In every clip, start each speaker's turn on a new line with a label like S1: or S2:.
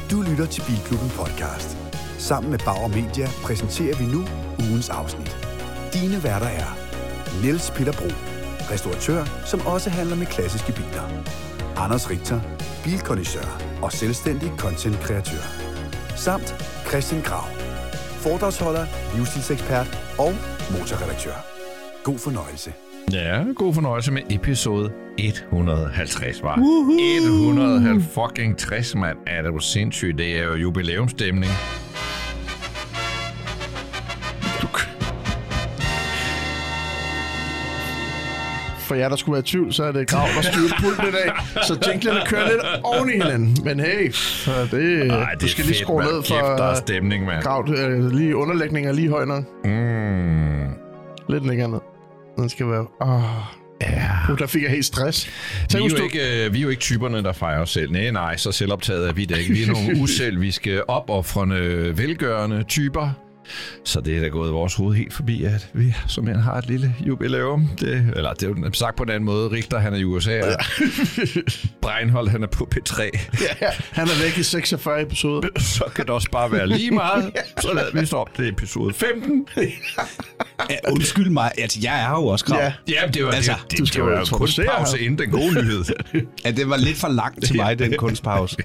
S1: Du lytter til Bilklubben Podcast. Sammen med Bauer Media præsenterer vi nu ugens afsnit. Dine værter er Niels Peter Bro, restauratør, som også handler med klassiske biler. Anders Richter, bilkondisseur og selvstændig content-kreatør. Samt Christian Grav, foredragsholder, livsstilsekspert og motorredaktør. God fornøjelse.
S2: Ja, god fornøjelse med episode 150, var. 150, mand. Er det jo sindssygt? Det er jo jubilæumsstemning.
S3: For jer, der skulle være i tvivl, så er det Grav, der styrer pulten i dag. Så jinglerne kører lidt oven i hinanden. Men hey, du skal lige skrue ned for
S2: der er stemning, mand.
S3: Grav. Lige underlægninger lige høj nok. Lidt længere ned. Den skal være... der fik jeg helt stress.
S2: Vi er jo ikke typerne, der fejrer os selv. Nej, så selvoptaget er vi det ikke. Vi er nogle uselviske, opoffrende, velgørende typer. Så det er da gået vores hoved helt forbi, at vi simpelthen har et lille jubilæum. Det er jo sagt på en anden måde. Richter, han er i USA, og Breinholt, han er på P3.
S3: Ja, han er væk i 46 episoder.
S2: Så kan det også bare være lige meget. Så lader vi så op til episode 15.
S4: Undskyld mig, altså jeg er jo også Grav.
S2: Ja, det var altså, det var jo en kunstpause inden den gode nyhed.
S4: Ja, det var lidt for langt til mig, den kunstpause.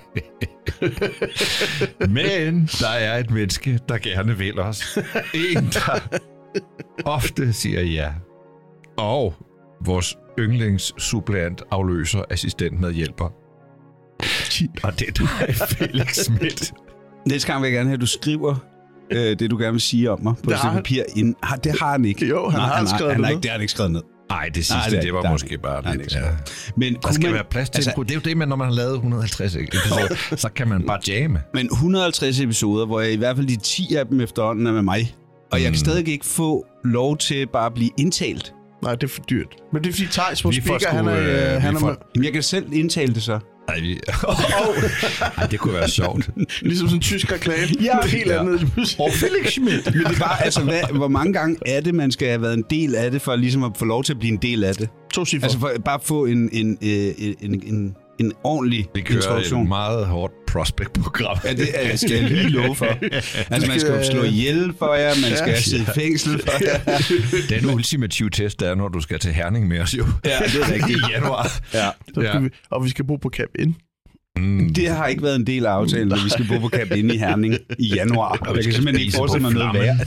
S2: Men der er et menneske, der gerne vil os. En, der ofte siger ja. Og vores yndlingssuppleant afløser assistent med hjælper. Og det er dig, Felix Schmidt.
S4: Næste gang vil jeg gerne have, at du skriver det, du gerne vil sige om mig på et papir. Det har han ikke.
S3: Jo, han har skrevet
S4: ned. Det har han ikke skrevet ned.
S2: Nej, det sidste, det var måske bare lidt. Ja.
S4: Men
S2: der skal være plads til det er jo det, når man har lavet 150 episoder, så kan man bare jamme.
S4: Men 150 episoder, hvor jeg i hvert fald de 10 af dem efterhånden er med mig. Og jeg kan stadig ikke få lov til bare at blive indtalt.
S3: Nej, det er for dyrt. Men det er fordi Theis, vores speaker, han er...
S4: Men jeg kan selv indtale det så.
S2: Ej, det kunne være sjovt.
S3: Ligesom sådan en tysk reklame. Ja, helt andet.
S4: Og Felix Schmidt. Men det er bare, altså, hvor mange gange er det, man skal have været en del af det, for ligesom at få lov til at blive en del af det?
S3: 2 cifre.
S4: Altså for bare at få en ordentlig introduktion.
S2: Vi kører et meget hårdt prospect-program.
S4: Ja, det skal jeg lige love for. Altså, man skal jo slå ihjel for jer, man skal sidde i fængsel for jer.
S2: Den ultimative test, der er, når du skal til Herning med os jo.
S4: Ja, det er rigtigt.
S2: I januar.
S3: Ja. Og vi skal bo på Cap Inn.
S4: Det har ikke været en del af aftalen, at vi skal bo på Cap Inn i Herning i januar. Og jeg kan simpelthen ikke forestille mig noget værre.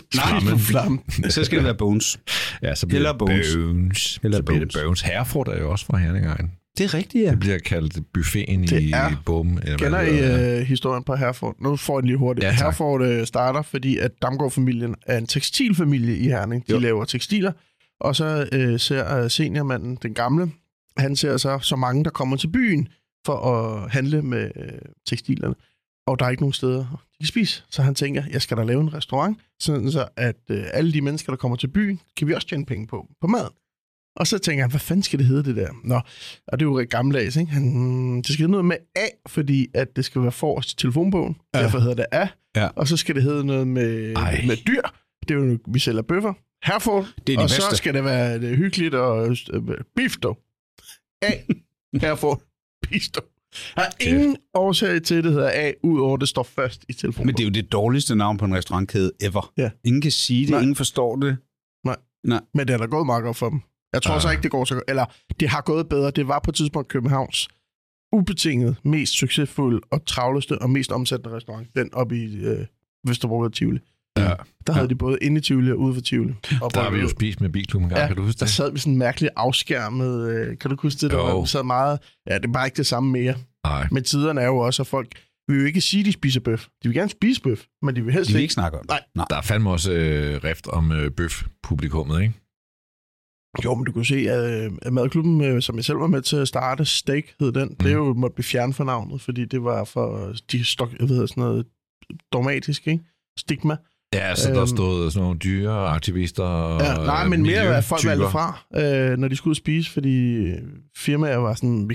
S4: Nej, så skal det være Bones.
S2: Ja, så bliver det Bones. Så bliver det Bones. Herford er jo også fra Herning-egn.
S4: Det er rigtigt, ja.
S2: Det bliver kaldt buffeten i Bum.
S3: Kender I historien på Herford? Nu får jeg lige hurtigt. Ja, Herford starter, fordi at Damgaard-familien er en tekstilfamilie i Herning. De laver tekstiler. Og så ser seniormanden, den gamle, han ser så mange, der kommer til byen for at handle med tekstilerne. Og der er ikke nogen steder, de kan spise. Så han tænker, jeg skal da lave en restaurant, sådan så at alle de mennesker, der kommer til byen, kan vi også tjene penge på maden. Og så tænker han, hvad fanden skal det hedde, det der? Nå, og det er jo gammeldags, ikke? Det skal hedde noget med A, fordi at det skal være forrest i telefonbogen. Ja. Derfor hedder det A. Ja. Og så skal det hedde noget med dyr. Det er jo, vi sælger bøffer. Herford. Det er og så skal det være hyggeligt og beef dog. A. Herford. Beef dog. Der er ingen årsag til, det hedder A, udover det står først i telefonbogen.
S4: Men det er jo det dårligste navn på en restaurantkæde ever. Ja. Ingen kan sige det, Nej. Ingen forstår det.
S3: Nej. Men det er da gået meget godt for dem. Jeg tror så ikke, det går så godt. Eller, det har gået bedre. Det var på et tidspunkt Københavns ubetinget mest succesfulde og travleste og mest omsættende restaurant. Den oppe i Vesterbro og Tivoli. Ja. Der havde de både inde i Tivoli og ude for Tivoli.
S2: Der har vi jo spist med Bilklubben engang, kan du huske det?
S3: Der sad vi sådan mærkeligt afskærmet. Kan du huske det? Der sad meget... Ja, det er bare ikke det samme mere. Nej. Men tiderne er jo også, at folk vil jo ikke sige, at de spiser bøf. De vil gerne spise bøf, men de vil helst
S4: ikke snakke om det.
S2: Nej. Der er fandme også rift om bøf-publikummet, ikke?
S3: Jo, men du kunne se, at madklubben, som jeg selv var med til at starte, Steak hed den, det er jo måtte blive fjernet for navnet, fordi det var for sådan noget dogmatisk, ikke? Stigma.
S2: Ja, så der stod sådan nogle dyreaktivister og
S3: nej, men mere af folk valgte fra, når de skulle ud spise, fordi firmaer var sådan,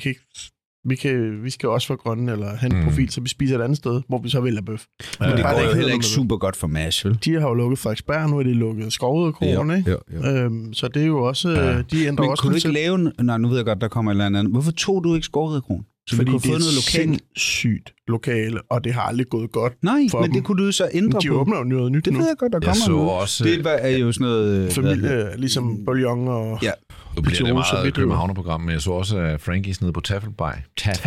S3: vi skal også være grønne, eller have en profil, så vi spiser et andet sted, hvor vi så vælger bøf.
S4: Men det går jo heller ikke super godt for MASH, vel?
S3: De har jo lukket Frederiksberg, nu er de lukket Skovrødekronen, ikke? Jo. Så det er jo også, de ændrer
S4: men
S3: også...
S4: Men kunne du ikke lave... Nej, nu ved jeg godt, der kommer et eller andet. Hvorfor tog du ikke Skovrødekronen? Så
S3: fordi
S4: vi kunne
S3: det
S4: få
S3: er
S4: noget lokalt.
S3: sindssygt lokale, og det har aldrig gået godt.
S4: Nej,
S3: for
S4: men
S3: dem.
S4: det kunne du så ændre
S3: De
S4: på.
S3: åbner jo noget nyt
S4: Det
S3: nu.
S4: ved jeg godt, der kommer noget.
S2: Også,
S4: det er jo sådan noget...
S3: Familie, ligesom bouillon og...
S4: Ja.
S2: Nu bliver det
S3: Pizza,
S2: meget københavnerprogram, men jeg så også, at Frankies nede på Taffelberg.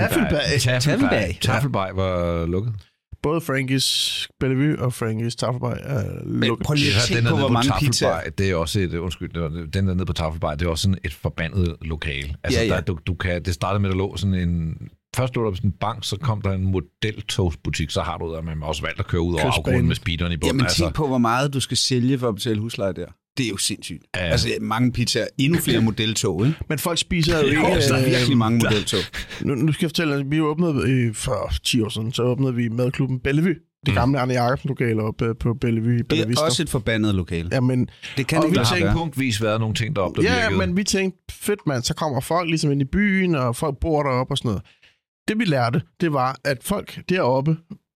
S2: Taffelberg var lukket.
S3: Både Frankies Bellevue og Frankies Taffelberg er lukket.
S4: Prøv lige at tænke på, hvor mange pizzaer...
S2: Det er også den der nede på Taffelberg, det er også sådan et forbandet lokale. Altså,
S4: ja.
S2: du kan, det startede med, at der lå sådan en... Først lå der sådan en bank, så kom der en modeltogsbutik, så har du der, man også valgt at køre ud over afgrunden med speederen i bunden.
S4: Jamen tænk på, hvor meget du skal sælge for at betale husleje der. Det er jo sindssygt.
S2: Ja.
S4: Altså mange pizzaer, endnu flere modeltog, ikke?
S3: Men folk spiser jo ikke...
S4: Der er virkelig mange modeltog.
S3: Nu skal jeg fortælle, at vi åbnede for 10 år siden, så åbnede vi madklubben Bellevue. Det gamle Arne Jacobsen-lokale oppe på Bellevue i Bellevue.
S4: Det er også et forbandet lokale.
S3: Ja, men...
S4: Det kan ikke
S2: der
S4: lade
S2: har punktvis været nogle ting deroppe, der virkede.
S3: men vi tænkte, fedt mand, så kommer folk ligesom ind i byen, og folk bor deroppe og sådan noget. Det vi lærte, det var, at folk deroppe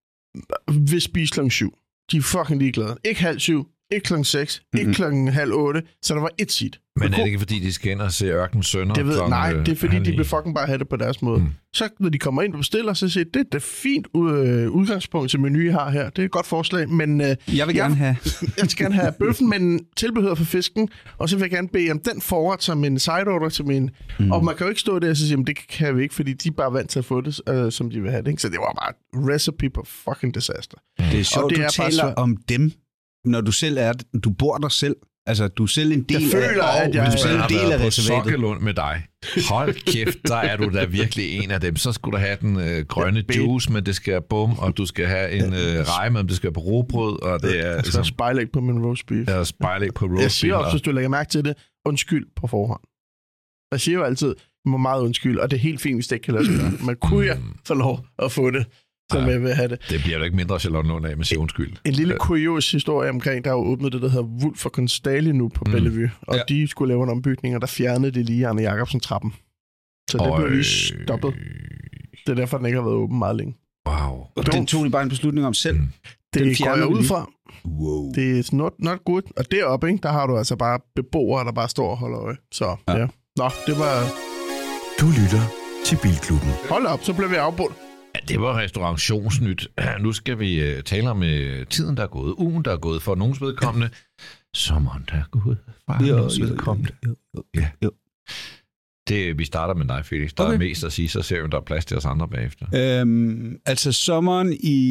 S3: vil spise klokken 7. De er fucking ligeglade. Ikke 6:30, ikke klokken 6, ikke klokken 7:30, så der var et sit.
S2: Men er det ikke, fordi de skal ind og se Ørkenens Sønner?
S3: Nej, det er fordi, de vil fucking bare have det på deres måde. Så når de kommer ind og bestiller, så siger det er fint udgangspunkt til menu, I har her. Det er et godt forslag, men...
S4: Jeg vil gerne have...
S3: Jeg skal gerne have bøffen, men tilbehør for fisken, og så vil jeg gerne bede om den forret som en side order til min... Og man kan jo ikke stå der og sige, det kan vi ikke, fordi de er bare vant til at få det, som de vil have det. Ikke? Så det var bare et recipe på fucking disaster.
S4: Det er sjovt, du taler om dem, når du selv er det. Du bor der selv. Altså, du er selv en del
S2: af Sokkelund med dig. Hold kæft, der er du da virkelig en af dem. Så skulle du have den grønne juice, men det skal bum, og du skal have en rejmad, men det skal på robrød, og det er...
S3: Jeg skal have spejlæg på min roast beef.
S2: Ja, spejlæg på roast beef.
S3: Jeg siger også, hvis du lægger mærke til det, undskyld på forhånd. Jeg siger jo altid, du må meget undskyld, og det er helt fint, hvis det ikke kan lade sig gøre. Men kunne jeg få lov at få det, som jeg vil have det.
S2: Det bliver jo ikke mindre Charlotte Lund af med sig undskyld.
S3: En lille kurios historie omkring, der er jo åbnet det, der hedder Wulff & Constali nu på Bellevue, og de skulle lave en ombygning, og der fjernede det lige Arne Jacobsen-trappen. Så det blev lige stoppet. Det er derfor, den ikke har været åben meget længe.
S2: Wow.
S4: Og den tog de bare en beslutning om selv.
S3: Det går jeg ud fra.
S4: Wow.
S3: Det er not good. Og deroppe, ikke, der har du altså bare beboere, der bare står og holder øje. Så ja. Nå, det var...
S1: Du lytter til Bilklubben.
S3: Hold op, så blev vi afbrudt.
S2: Ja, det var restaurationsnyt. Nu skal vi tale om tiden, der er gået. Ugen, der er gået for nogens vedkommende. Sommeren, der er gået for nogens vedkommende. Ja. Det, vi starter med dig, Felix. Der er mest at sige, så ser vi, der er plads til os andre bagefter.
S4: Altså, sommeren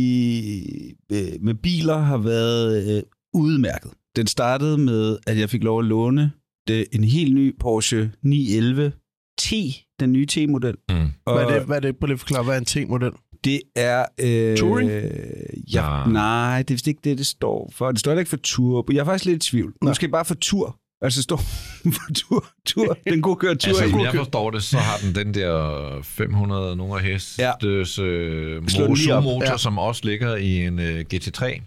S4: med biler har været udmærket. Den startede med, at jeg fik lov at låne en helt ny Porsche 911 T, den nye T-model.
S3: Hvad er det? På lige forklare, hvad er en T-model?
S4: Det er...
S3: Touring?
S4: Nej, det er vist ikke det, det står for. Det står ikke for tur. Jeg er faktisk lidt i tvivl. Måske bare for tur. Altså, det står for tur. Den kunne køre tur.
S2: Altså, jeg forstår det, så har den der 500 nogle hestes motor, som også ligger i en GT3.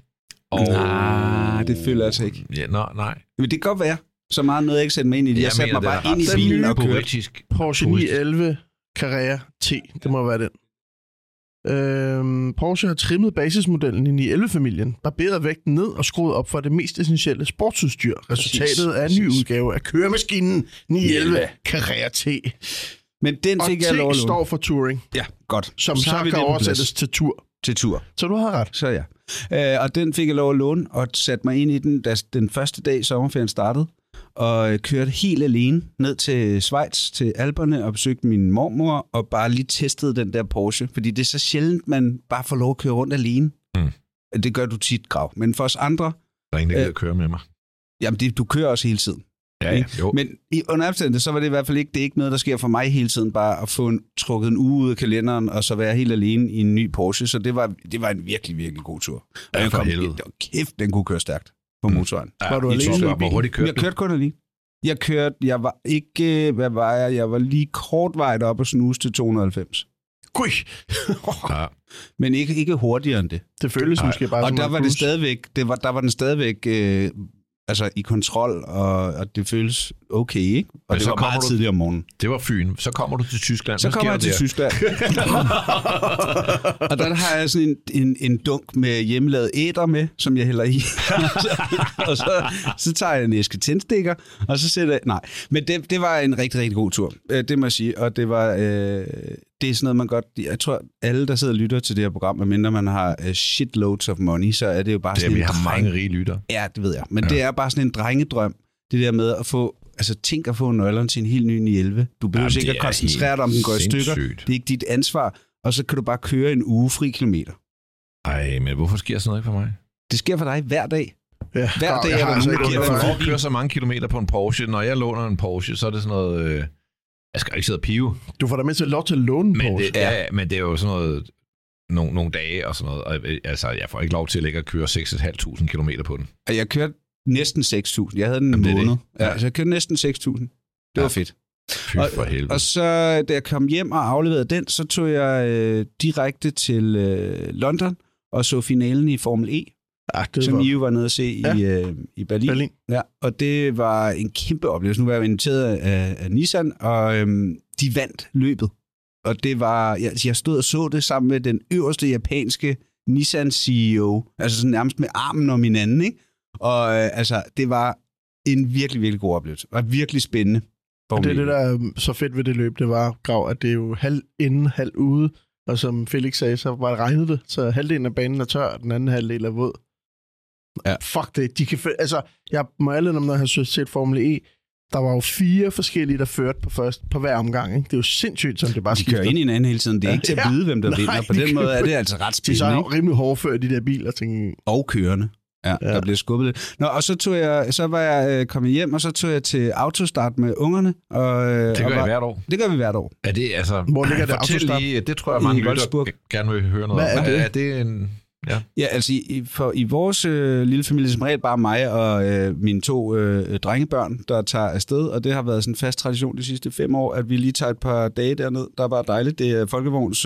S4: Nej, det føler jeg altså ikke.
S2: Ja, nej.
S4: Men det kan godt være. Så meget noget, jeg ikke sætte mig ind i det. Jeg satte mig bare ind i bilen og kørte.
S3: Porsche 911 Carrera T, det må være den. Porsche har trimmet basismodellen i 911-familien, barberet vægten ned og skruet op for det mest essentielle sportsudstyr. Resultatet er en ny udgave af køremaskinen 911 Carrera T.
S4: Men den fik jeg lov at låne.
S3: Og T står for touring.
S4: Ja, godt.
S3: Som så kan oversættes til tur.
S4: Til tur.
S3: Så du har ret.
S4: Så ja. Og den fik jeg lov at låne, og satte mig ind i den, da den første dag sommerferien startede. Og kørte helt alene ned til Schweiz, til Alperne, og besøgte min mormor, og bare lige testede den der Porsche. Fordi det er så sjældent, man bare får lov at køre rundt alene. Det gør du tit, Grav. Men for os andre...
S2: Der er ingen, der gider køre med mig.
S4: Jamen, du kører også hele tiden.
S2: Ja, jo.
S4: Men under opstændet, så var det i hvert fald ikke, det er ikke noget, der sker for mig hele tiden, bare at få trukket en uge ud af kalenderen, og så være helt alene i en ny Porsche. Så det var en virkelig, virkelig god tur.
S2: Ja, for helvede.
S4: Kæft, den kunne køre stærkt på motoren.
S2: Ja, var du alene? Hvor hurtigt kørte du?
S4: Jeg kørte kun alene. Jeg var ikke, hvad var jeg? Jeg var lige kortvarigt op og snuse til 290.
S3: Gud!
S2: Ja.
S4: Men ikke hurtigere end det.
S3: Det føles måske bare
S4: og
S3: som
S4: der var det stadigvæk, der var den stadigvæk altså i kontrol, og det føles okay, ikke? Og men det var meget tidligt om morgenen.
S2: Det var Fyn. Så kommer du til Tyskland.
S4: Så kommer jeg til Tyskland. Og der har jeg sådan en dunk med hjemmelavet æder med, som jeg hælder i. Og så tager jeg en æske tændstikker, og så sætter jeg... Nej, men det var en rigtig, rigtig god tur. Det må jeg sige. Og det var... det er sådan noget, man godt... Jeg tror, alle, der sidder og lytter til det her program, medmindre man har shitloads of money, så er det jo bare sådan
S2: vi har mange rige lytter.
S4: Ja, det ved jeg. Men det er bare sådan en drengedrøm. Det der med at få... Altså, tænk at få nøglerne til en helt ny 911. Du behøver ikke at koncentrere dig om, den går i stykker. Det er ikke dit ansvar. Og så kan du bare køre en uge fri kilometer.
S2: Ej, men hvorfor sker sådan noget ikke for mig?
S4: Det sker for dig hver dag.
S3: Ja,
S4: hver dag er der nogen, der giver dig.
S2: Jeg kører så mange kilometer på en Porsche. Når jeg låner en Porsche, så er det sådan noget... Jeg skal ikke sidde og pive.
S3: Du får da med til lov til at låne en Porsche.
S2: Men det er jo sådan noget... Nogle dage og sådan noget. Og, altså, jeg får ikke lov til at ligge og køre 6.500 kilometer på den.
S4: Jeg kørte næsten 6.000. Jeg havde den en måned. Ja, så jeg kørte næsten 6.000. Det var fedt.
S2: Fy for helvede.
S4: Og så, da jeg kom hjem og afleverede den, så tog jeg direkte til London og så finalen i Formel E, som I jo var nede at se i Berlin. Ja, og det var en kæmpe oplevelse. Nu var jeg inviteret af Nissan, og de vandt løbet. Og det var, jeg stod og så det sammen med den øverste japanske Nissan-CEO, altså sådan nærmest med armen om hinanden, ikke? Og altså, det var en virkelig, virkelig god oplevelse. Det var virkelig spændende.
S3: Og det der er så fedt ved det løb, det var, Grav, at det er jo halv inden, halv ude. Og som Felix sagde, så var det regnet det. Så halvdelen af banen er tør, og den anden halvdel er våd. Ja. Fuck det. De kan altså, jeg må alle, når jeg har set Formel E, der var jo 4 forskellige, der førte på hver omgang. Ikke? Det er jo sindssygt, som det bare skifter.
S4: De kører ind i en anden hele tiden. Det er ikke til at vide, hvem der vinder. På den måde er det altså ret spændende.
S3: De er så rimelig hårdført, de der biler. Tænker...
S4: Og kørende. Ja, der blev skubbet lidt. Nå, og så var jeg kommet hjem, og så tog jeg til autostart med ungerne. Og,
S2: det gør I hvert år?
S4: Det gør vi hvert år.
S2: Er det, altså...
S3: Hvor ligger det autostart?
S2: Lige, det tror jeg, mange lytter gerne vil høre noget om. Er det en...
S4: Ja, altså i vores lille familie, som regel bare mig og mine 2 drengebørn, der tager afsted, og det har været sådan en fast tradition de sidste 5 år, at vi lige tager et par dage derned. Der er bare dejligt. Det er Folkevogns...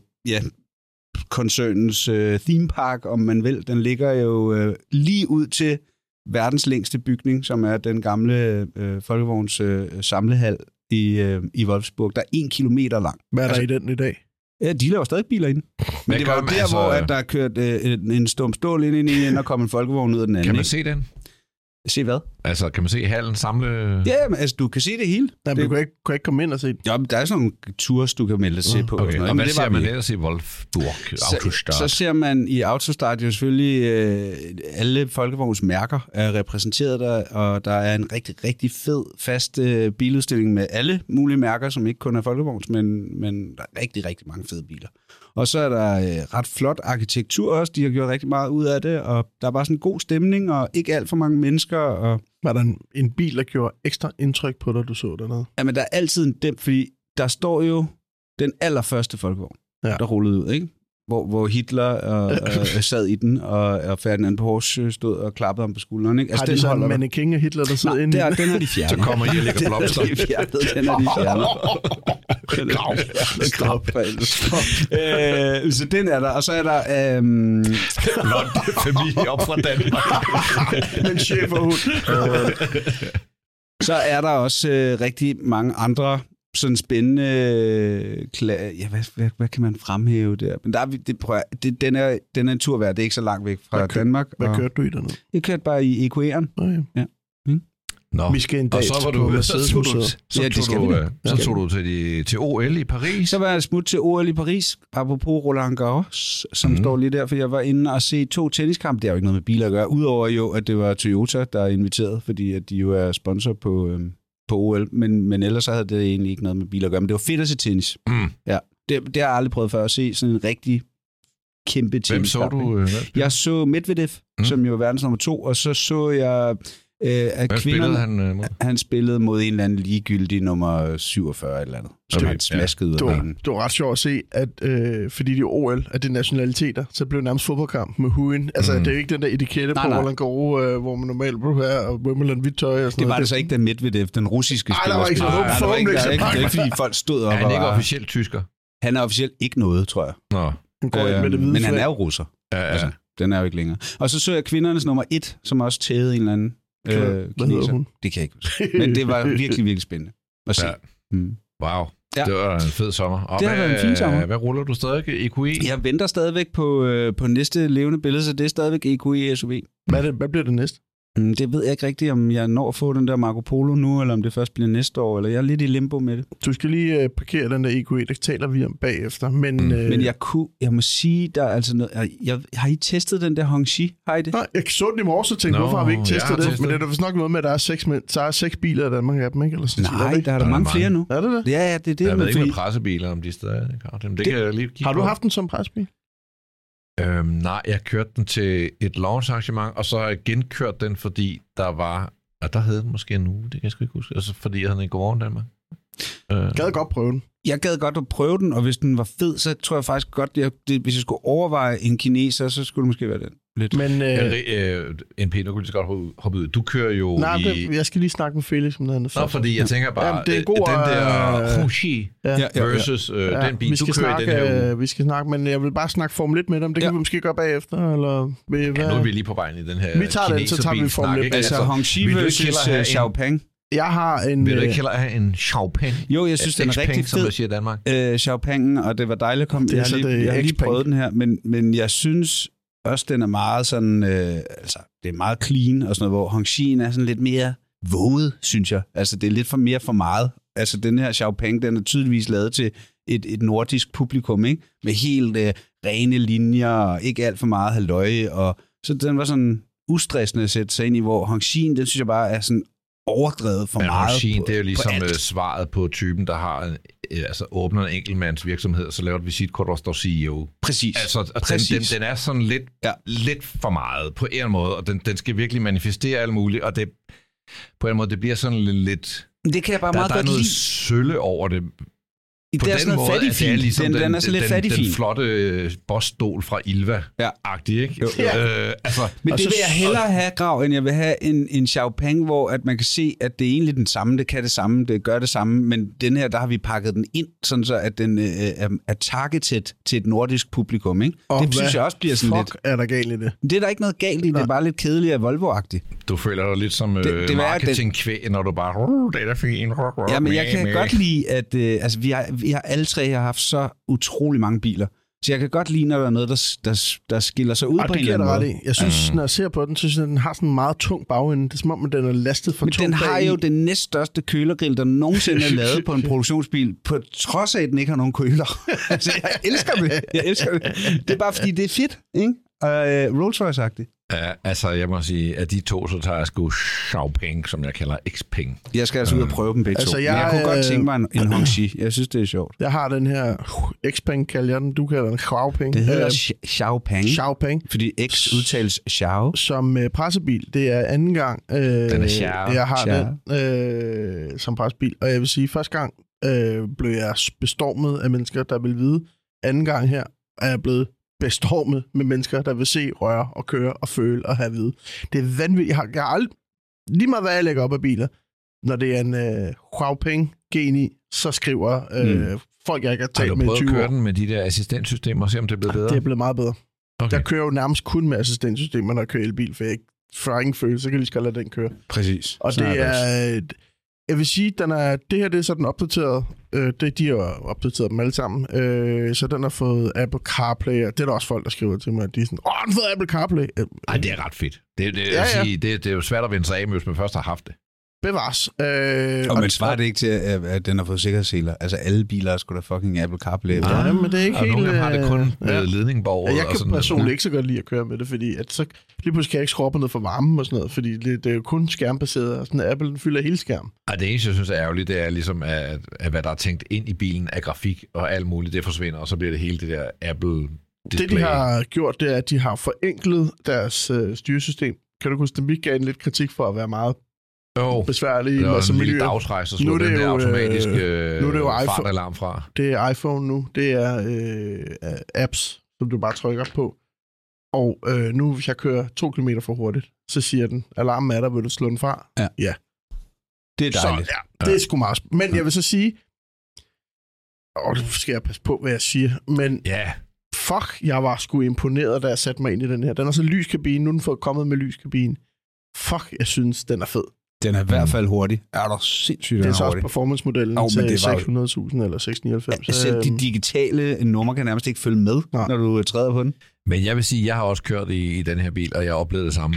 S4: koncernens theme park, om man vil. Den ligger jo lige ud til verdens længste bygning, som er den gamle Folkevogns samlehal i Wolfsburg. Der er 1 kilometer lang.
S3: Hvad er der i den i dag?
S4: Ja, de laver stadig biler ind. Men det var jo der, hvor at der er kørt en stum stål ind i en, og kom en folkevogn ud af den anden.
S2: Kan man se den?
S4: Se hvad?
S2: Altså, kan man se hallen samle...
S4: Ja, men altså, du kan se det hele.
S3: Nej, men du kan ikke komme ind og se det.
S4: Ja, men der er sådan nogle tours, du kan melde dig se på.
S2: Okay. Og hvad ser man ellers i Wolfsburg Autostart?
S4: Så ser man i Autostart jo selvfølgelig alle folkevogns mærker er repræsenteret der, og der er en rigtig, rigtig fed, fast biludstilling med alle mulige mærker, som ikke kun er folkevogns, men der er rigtig, rigtig mange fede biler. Og så er der ret flot arkitektur også. De har gjort rigtig meget ud af det, og der er bare sådan en god stemning, og ikke alt for mange mennesker. Og...
S3: Var der en bil, der gjorde ekstra indtryk på dig, du så dernede?
S4: Jamen, der er altid en dem, fordi der står jo den allerførste folkevogn, der rullede ud, ikke? Hvor Hitler sad i den, og Ferdinand Porsche stod og klappede ham på skulderen. Ikke?
S3: Altså, har de så en mannequin af Hitler, der sidder inde i den?
S4: Den har de fjernet.
S2: Så kommer I og lægger blomster.
S4: Den har de fjernet. Så den er der, og så er der...
S2: Lotte familie op fra Danmark.
S3: Men chef og hund.
S4: Så er der også rigtig mange andre sådan spændende... hvad kan man fremhæve der? Men der er, den er en tur værd. Det er ikke så langt væk fra Danmark.
S3: Hvad kørte du i dernede?
S4: Jeg kørte bare i EQE'eren. Ja.
S2: Nå.
S3: Vi skal en dag
S2: og så var du tog du til OL i Paris.
S4: Så var jeg smut til OL i Paris, apropos Roland Garros, som står lige der, for jeg var inde og se 2 tenniskampe. Det er jo ikke noget med biler at gøre, udover jo, at det var Toyota, der er inviteret, fordi at de jo er sponsor på OL, men ellers så havde det egentlig ikke noget med biler at gøre. Men det var fedt at se tennis. Ja, det har jeg aldrig prøvet før at se, sådan en rigtig kæmpe tenniskamp.
S2: Hvem så du?
S4: Jeg så Medvedev, som jo var verdens nummer 2, og så jeg...
S2: Hvad spillede han mod?
S4: Han spillede mod en eller anden ligegyldig nummer 47 eller andet. Så han smaskede ud af banen.
S3: Det var ret sjovt at se, at fordi det er OL, at det er nationaliteter, så blev det nærmest fodboldkamp med huen. Altså, det er jo ikke den der etikette på Roland Garros, hvor man normalt bruger her, og Wimbledon hvidt tøj og sådan noget.
S4: Det var det så ikke, da Medvedev, den russiske spiller.
S3: Nej, det var
S4: ikke fordi folk stod op.
S2: Han er ikke officielt tysker.
S4: Han er officielt ikke noget, tror jeg. Men han er jo russer. Altså, den er jo ikke længere. Og så jeg kvindernes nummer 1, som også tævede en eller anden kineser. Det kan jeg ikke huske. Men det var virkelig, virkelig spændende at se.
S2: Ja. Wow. Ja. Det var en fed sommer. Og
S4: det har været en fin sommer.
S2: Hvad ruller du stadig? EQE?
S4: Jeg venter stadigvæk på næste levende billede, så det er stadigvæk EQE SUV.
S3: Hvad bliver det næste?
S4: Det ved jeg ikke rigtigt, om jeg når at få den der Marco Polo nu, eller om det først bliver næste år, eller jeg er lidt i limbo med det.
S3: Du skal lige parkere den der EQE, der taler vi om bagefter. Men
S4: jeg må sige, der er altså noget... Har I testet den der Hongxi? Har I det?
S3: Nej, jeg så den i morges og tænkte, hvorfor har vi ikke testet det? Men det er vist nok noget med, at der er 6 biler i Danmark af dem, ikke? Eller sådan,
S4: Nej, der er der mange flere nu.
S3: Er det?
S4: Ja, det er det.
S2: Jeg ved ikke med pressebiler, om de stadig har dem. Det kan jeg lige kigge
S3: Har du
S2: på.
S3: haft den som pressebil?
S2: Nej, jeg kørte den til et launch-arrangement, og så har jeg genkørt den, fordi der var... Og der havde den måske en uge, det kan jeg sgu ikke huske. Altså, fordi jeg havde den i Godmorgen Danmark.
S3: Gad godt prøve den.
S4: Jeg gad godt at prøve den, og hvis den var fed, så tror jeg faktisk godt, hvis jeg skulle overveje en kineser, så skulle det måske være den. Lidt.
S3: Men
S2: NP, nu kunne vi så godt hoppe ud. Du kører jo
S3: jeg skal lige snakke med Felix om noget.
S2: Nå, fordi jeg tænker bare,
S3: det er god,
S2: den der Hongxi versus den bil, du kører i den her uge.
S3: Vi skal snakke, men jeg vil bare snakke Formel 1 med dem. Det kan vi måske gøre bagefter, eller...
S2: Nu er vi lige på vejen i den her
S3: vi tager den, så tager vi Formel 1.
S4: Altså Hongxi versus Xiaopeng.
S3: Jeg har en...
S2: Vil du ikke hellere have en Xiaopeng?
S4: Jo, jeg synes, den er rigtig fed.
S2: Som man siger i Danmark.
S4: Xiaopengen, og det var dejligt at komme. Jeg har lige prøvet den her, men jeg synes også, den er meget sådan... altså, det er meget clean og sådan noget, hvor Hongxi'en er sådan lidt mere våget, synes jeg. Altså, det er lidt mere for meget. Altså, den her Xiaopeng, den er tydeligvis lavet til et nordisk publikum, ikke? Med helt rene linjer og ikke alt for meget halløje. Og så den var sådan ustressende at sætte sig ind i, hvor Hongxi'en, den synes jeg bare er sådan overdrevet for meget.
S2: Hongxi'en, det er jo ligesom svaret på typen, der har åbner en enkeltmands virksomhed, og så laver et visitkort, hvor står CEO.
S4: Præcis.
S2: Altså, den er sådan lidt for meget på en måde, og den skal virkelig manifestere alt muligt, og det på en måde, det bliver sådan lidt...
S4: Det kan jeg bare meget godt lide.
S2: Der er noget sølle over det. På
S4: det er sådan noget fattigfin.
S2: Ligesom
S4: den er så lidt fattigfin.
S2: Den flotte bossstol fra Ilva-agtig, ikke?
S4: Jo. Men det vil jeg hellere have, Grav, end jeg vil have en Xiaopeng, hvor at man kan se, at det er egentlig den samme, det kan det samme, det gør det samme, men den her, der har vi pakket den ind, sådan så at den er targeted til et nordisk publikum, ikke? Det synes jeg også bliver sådan lidt...
S3: er der galt i det?
S4: Det er der ikke noget galt i, det er bare lidt kedeligt og Volvo-agtigt.
S2: Du føler dig lidt som marketingkvæg, når du bare... det er fint.
S4: Ja, men jeg kan godt lide, at altså, vi har alle tre haft så utrolig mange biler. Så jeg kan godt lide, når der er noget, der skiller sig ud på en eller anden måde.
S3: Jeg synes, når jeg ser på den, så synes jeg, den har sådan en meget tung bagende. Det er som om, at den er lastet for tung.
S4: Men den har jo den næststørste kølergrill, der nogensinde er lavet på en produktionsbil, på trods af, at den ikke har nogen køler. Altså, jeg elsker det. Det er bare, fordi det er fedt, ikke? Rolls-Royce-agtigt.
S2: Ja, altså, jeg må sige, at de to, så tager jeg sgu Xiaopeng, som jeg kalder Xpeng.
S4: Jeg skal altså ud og prøve dem begge to. Jeg kunne godt tænke mig en Hongxi. Jeg synes, det er sjovt.
S3: Jeg har den her Xpeng, kalder jeg den. Du kalder den Xiaopeng.
S4: Det hedder Xiaopeng. Fordi X udtales Xiao.
S3: Som pressebil. Det er anden gang,
S2: den er Xiao.
S3: Jeg har den som pressebil. Og jeg vil sige, første gang blev jeg bestormet af mennesker, der vil vide. Anden gang her er jeg blevet bestormet med mennesker, der vil se, røre og køre og føle og have vide. Det er vanvittigt. Jeg har aldrig... Lige meget hvad jeg lægger op af biler, når det er en Xiaopeng G9, så skriver folk, jeg ikke har talt med i 20 år.
S2: Har du prøvet at køre den med de der assistenssystemer og se, om det er blevet bedre?
S3: Det er blevet meget bedre. Okay. Jeg kører jo nærmest kun med assistenssystemer, når jeg kører elbil, for jeg ikke får ingen følelse, så kan jeg lige skal lade den køre.
S4: Præcis.
S3: Og det er... Jeg vil sige, det her det er sådan opdateret. De har opdateret dem alle sammen. Så den har fået Apple CarPlay. Det er der også folk, der skriver til mig, at de er sådan, den har fået Apple CarPlay.
S2: Ej, det er ret fedt. Det er jo svært at vende sig af med, hvis man først har haft det.
S3: Bevares.
S4: Og man svarer det ikke til, at den har fået sikkerhedsseler. Altså alle biler er sgu da fucking Apple CarPlay.
S3: Ja, men det er ikke helt...
S2: Nogle har det kun med ledning bagover.
S3: Jeg kan personligt ikke så godt lide at køre med det, fordi at så lige pludselig kan jeg ikke skrue op ned for varmen og sådan noget, fordi det er jo kun skærmbaseret, og sådan Apple fylder hele skærmen.
S2: Og det eneste, jeg synes er ærgerligt, det er ligesom, at hvad der er tænkt ind i bilen af grafik og alt muligt, det forsvinder, og så bliver det hele det der Apple display. Det, de har gjort, det er, at de har forenklet deres styresystem. Kan du huske, at vi gav en lidt kritik for at være meget besværlige. Det er en lille dagsrejse, så slår den der automatiske fartalarm fra.
S3: Det er iPhone nu. Det er apps, som du bare trykker på. Og nu, hvis jeg kører 2 km for hurtigt, så siger den, alarmen er der, vil du slå den fra? Ja.
S4: Det er dejligt.
S3: Så, det er sgu meget. Men jeg vil så sige, nu skal jeg passe på, hvad jeg siger, men fuck, jeg var sgu imponeret, da jeg satte mig ind i den her. Den er så lys kabine, nu er den fået kommet med lys kabine. Fuck, jeg synes, den er fed.
S4: Den er i hvert fald hurtig. Er der sindssygt, den er
S3: hurtig. Det er så også performance-modellen til 600.000 eller 699.
S4: Selv de digitale numre kan nærmest ikke følge med, når du træder på den.
S2: Men jeg vil sige, jeg har også kørt i den her bil, og jeg oplevede det samme.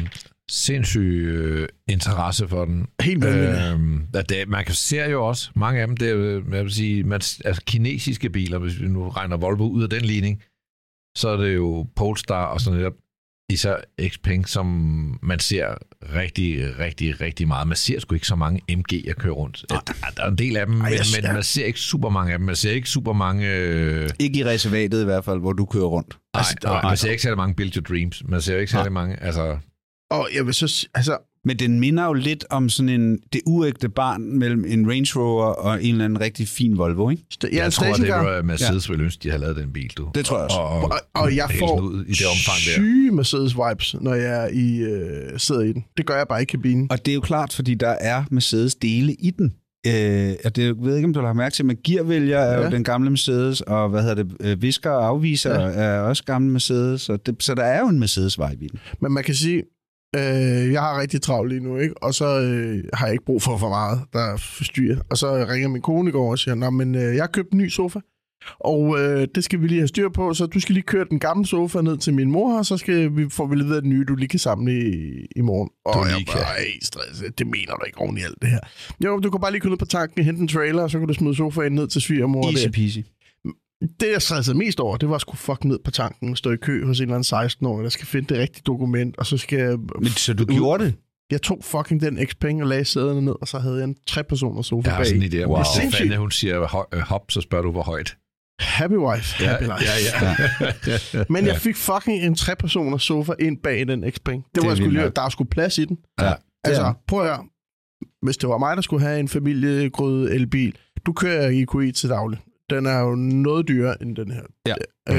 S2: sindssyg interesse for den.
S3: Helt vanvittigt.
S2: Man kan se jo også, mange af dem, det er, jeg vil sige, altså kinesiske biler, hvis vi nu regner Volvo ud af den ligning, så er det jo Polestar og sådan netop, især Xpeng, som man ser rigtig meget. Man ser sgu ikke så mange MG'er køre rundt. Der er en del af dem, men man ser ikke super mange af dem. Man ser ikke super mange...
S4: Ikke i reservatet i hvert fald, hvor du kører rundt.
S2: Nej, man ser ikke særlig mange Build Your Dreams. Man ser ikke særlig mange... Altså...
S3: Og jeg vil så... Altså...
S4: Men den minder jo lidt om sådan det uægte barn mellem en Range Rover og en eller anden rigtig fin Volvo, ikke?
S2: Jeg tror, det var Mercedes ville ønske, de havde lavet den bil, du.
S4: Det tror jeg også.
S3: Og jeg får
S2: i det omfang
S3: syge Mercedes-vibes, når jeg sidder i den. Det gør jeg bare ikke i kabinen.
S4: Og det er jo klart, fordi der er Mercedes-dele i den. Jeg ved ikke, om du har mærke til, men gearvælger er jo den gamle Mercedes, og visker og afviser er også gamle Mercedes, så der er jo en Mercedes-vibe i den.
S3: Men man kan sige... jeg har rigtig travlt lige nu, ikke? Og så har jeg ikke brug for meget, der forstyrrer. Og så ringer min kone i går og siger, men jeg har købt en ny sofa, og det skal vi lige have styr på, så du skal lige køre den gamle sofa ned til min mor, og så får vi lige den nye, du lige kan samle i morgen. Og jeg bare stresset. Det mener du ikke ordentligt alt det her. Jo, du kan bare lige køre ned på tanken, hente en trailer, og så kan du smide sofaen ned til svigermor.
S4: Easy peasy.
S3: Det, jeg stressede mest over, det var at skulle fuck ned på tanken og stå i kø hos en eller anden 16-årig, der skal finde det rigtige dokument, og så skal jeg...
S4: Men så du gjorde det?
S3: Jeg tog fucking den Xpeng og lagde sæderne ned, og så havde jeg en 3-personers sofa bag.
S2: Jeg har sådan en idé. Wow. Hvis fanden hun siger hop, så spørger du, hvor højt.
S3: Happy wife, happy life. Ja. Men jeg fik fucking en 3-personers sofa ind bag den Xpeng. Det var der var sgu plads i den.
S2: Ja.
S3: Altså, prøv at høre. Hvis det var mig, der skulle have en familiegrød elbil, du kører IQI til daglig. Den er jo noget dyrere end den her.
S4: Ja.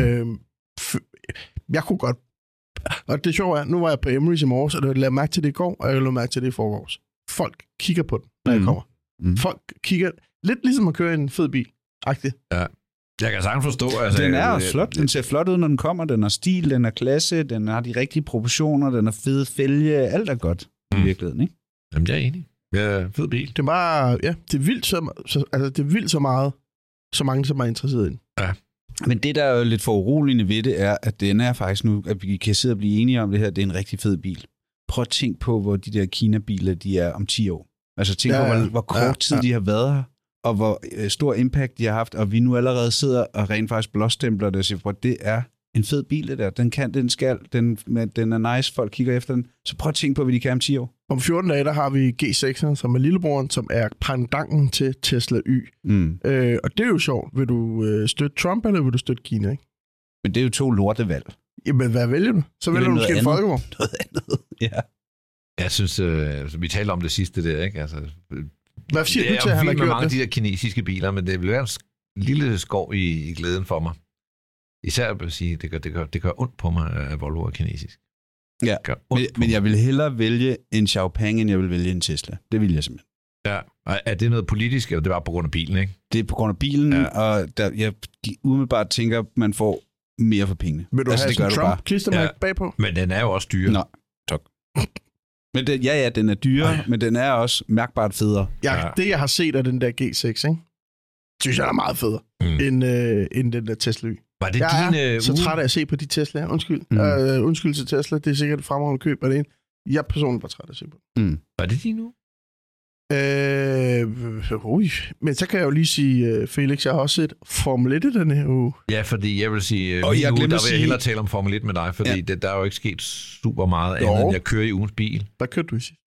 S3: Jeg kunne godt... Og det sjove er, nu var jeg på Emirates i morges, og jeg lavede mærke til det i går, og jeg lavede mærke til det i forgårs. Folk kigger på den, når jeg kommer. Folk kigger... Lidt ligesom at køre en fed bil. Agtigt.
S2: Ja. Jeg kan sagtens forstå... Altså,
S4: den er også flot. Den ser flot ud, når den kommer. Den har stil, den er klasse, den har de rigtige proportioner, den er fed fælge. Alt er godt i virkeligheden, ikke?
S2: Jamen, jeg er enig. Ja, fed bil.
S3: Det er bare... Ja, det er vildt så meget, så mange, som er interesseret i den.
S2: Ja.
S4: Men det, der er jo lidt for uroligende ved det, er, at den er faktisk nu, at vi kan sidde og blive enige om det her, det er en rigtig fed bil. Prøv at tænke på, hvor de der Kina-biler, de er om 10 år. Altså tænk på, hvor kort tid de har været her, og hvor stor impact de har haft, og vi nu allerede sidder og rent faktisk blåstempler det og siger, at det er en fed bil, det der. Den kan, den skal, den er nice, folk kigger efter den. Så prøv at tænke på, hvad de kan om 10 år.
S3: Om 14 dage, der har vi G6'eren, som er lillebroren, som er pendanten til Tesla Y. Og det er jo sjovt. Vil du støtte Trump, eller vil du støtte Kina, ikke?
S4: Men det er jo 2 lortevalg.
S3: Jamen, hvad vælger du? Så vælger du måske en folkevogn.
S4: Noget andet, ja.
S2: Jeg synes, vi talte om det sidste der, ikke? Altså,
S3: hvad siger du til, at han har gjort det?
S2: Det er mange af de der kinesiske biler, men det vil være en lille skov i glæden for mig. Især vil sige, det gør ondt på mig, at Volvo er kinesisk.
S4: Ja, men jeg vil hellere vælge en Xiaopeng, end jeg vil vælge en Tesla. Det vil jeg simpelthen.
S2: Ja, er det noget politisk, eller det var på grund af bilen, ikke?
S4: Det er på grund af bilen, og jeg umiddelbart tænker, at man får mere for pengene.
S3: Vil du have sådan Trump-klistermærke bagpå?
S2: Men den er jo også dyre.
S4: Nå, tak. Men den er dyre, men den er også mærkbart federe.
S3: Det, jeg har set af den der G6, ikke? Synes jeg er meget federe end den der Tesla Y.
S2: Var det
S3: jeg er så træt af at se på de Tesla. Undskyld. Undskyld til Tesla. Det er sikkert et fremragende køb af det ene. Jeg personligt var træt af at se på det.
S2: Var det din nu?
S3: Men så kan jeg jo lige sige, Felix, jeg har også set Formel 1 i den her uge.
S2: Ja, fordi jeg vil sige, der vil jeg hellere tale om Formel 1 med dig, fordi der er jo ikke sket super meget andet, end jeg kører i ugens bil.
S3: Der kørte du i sidst.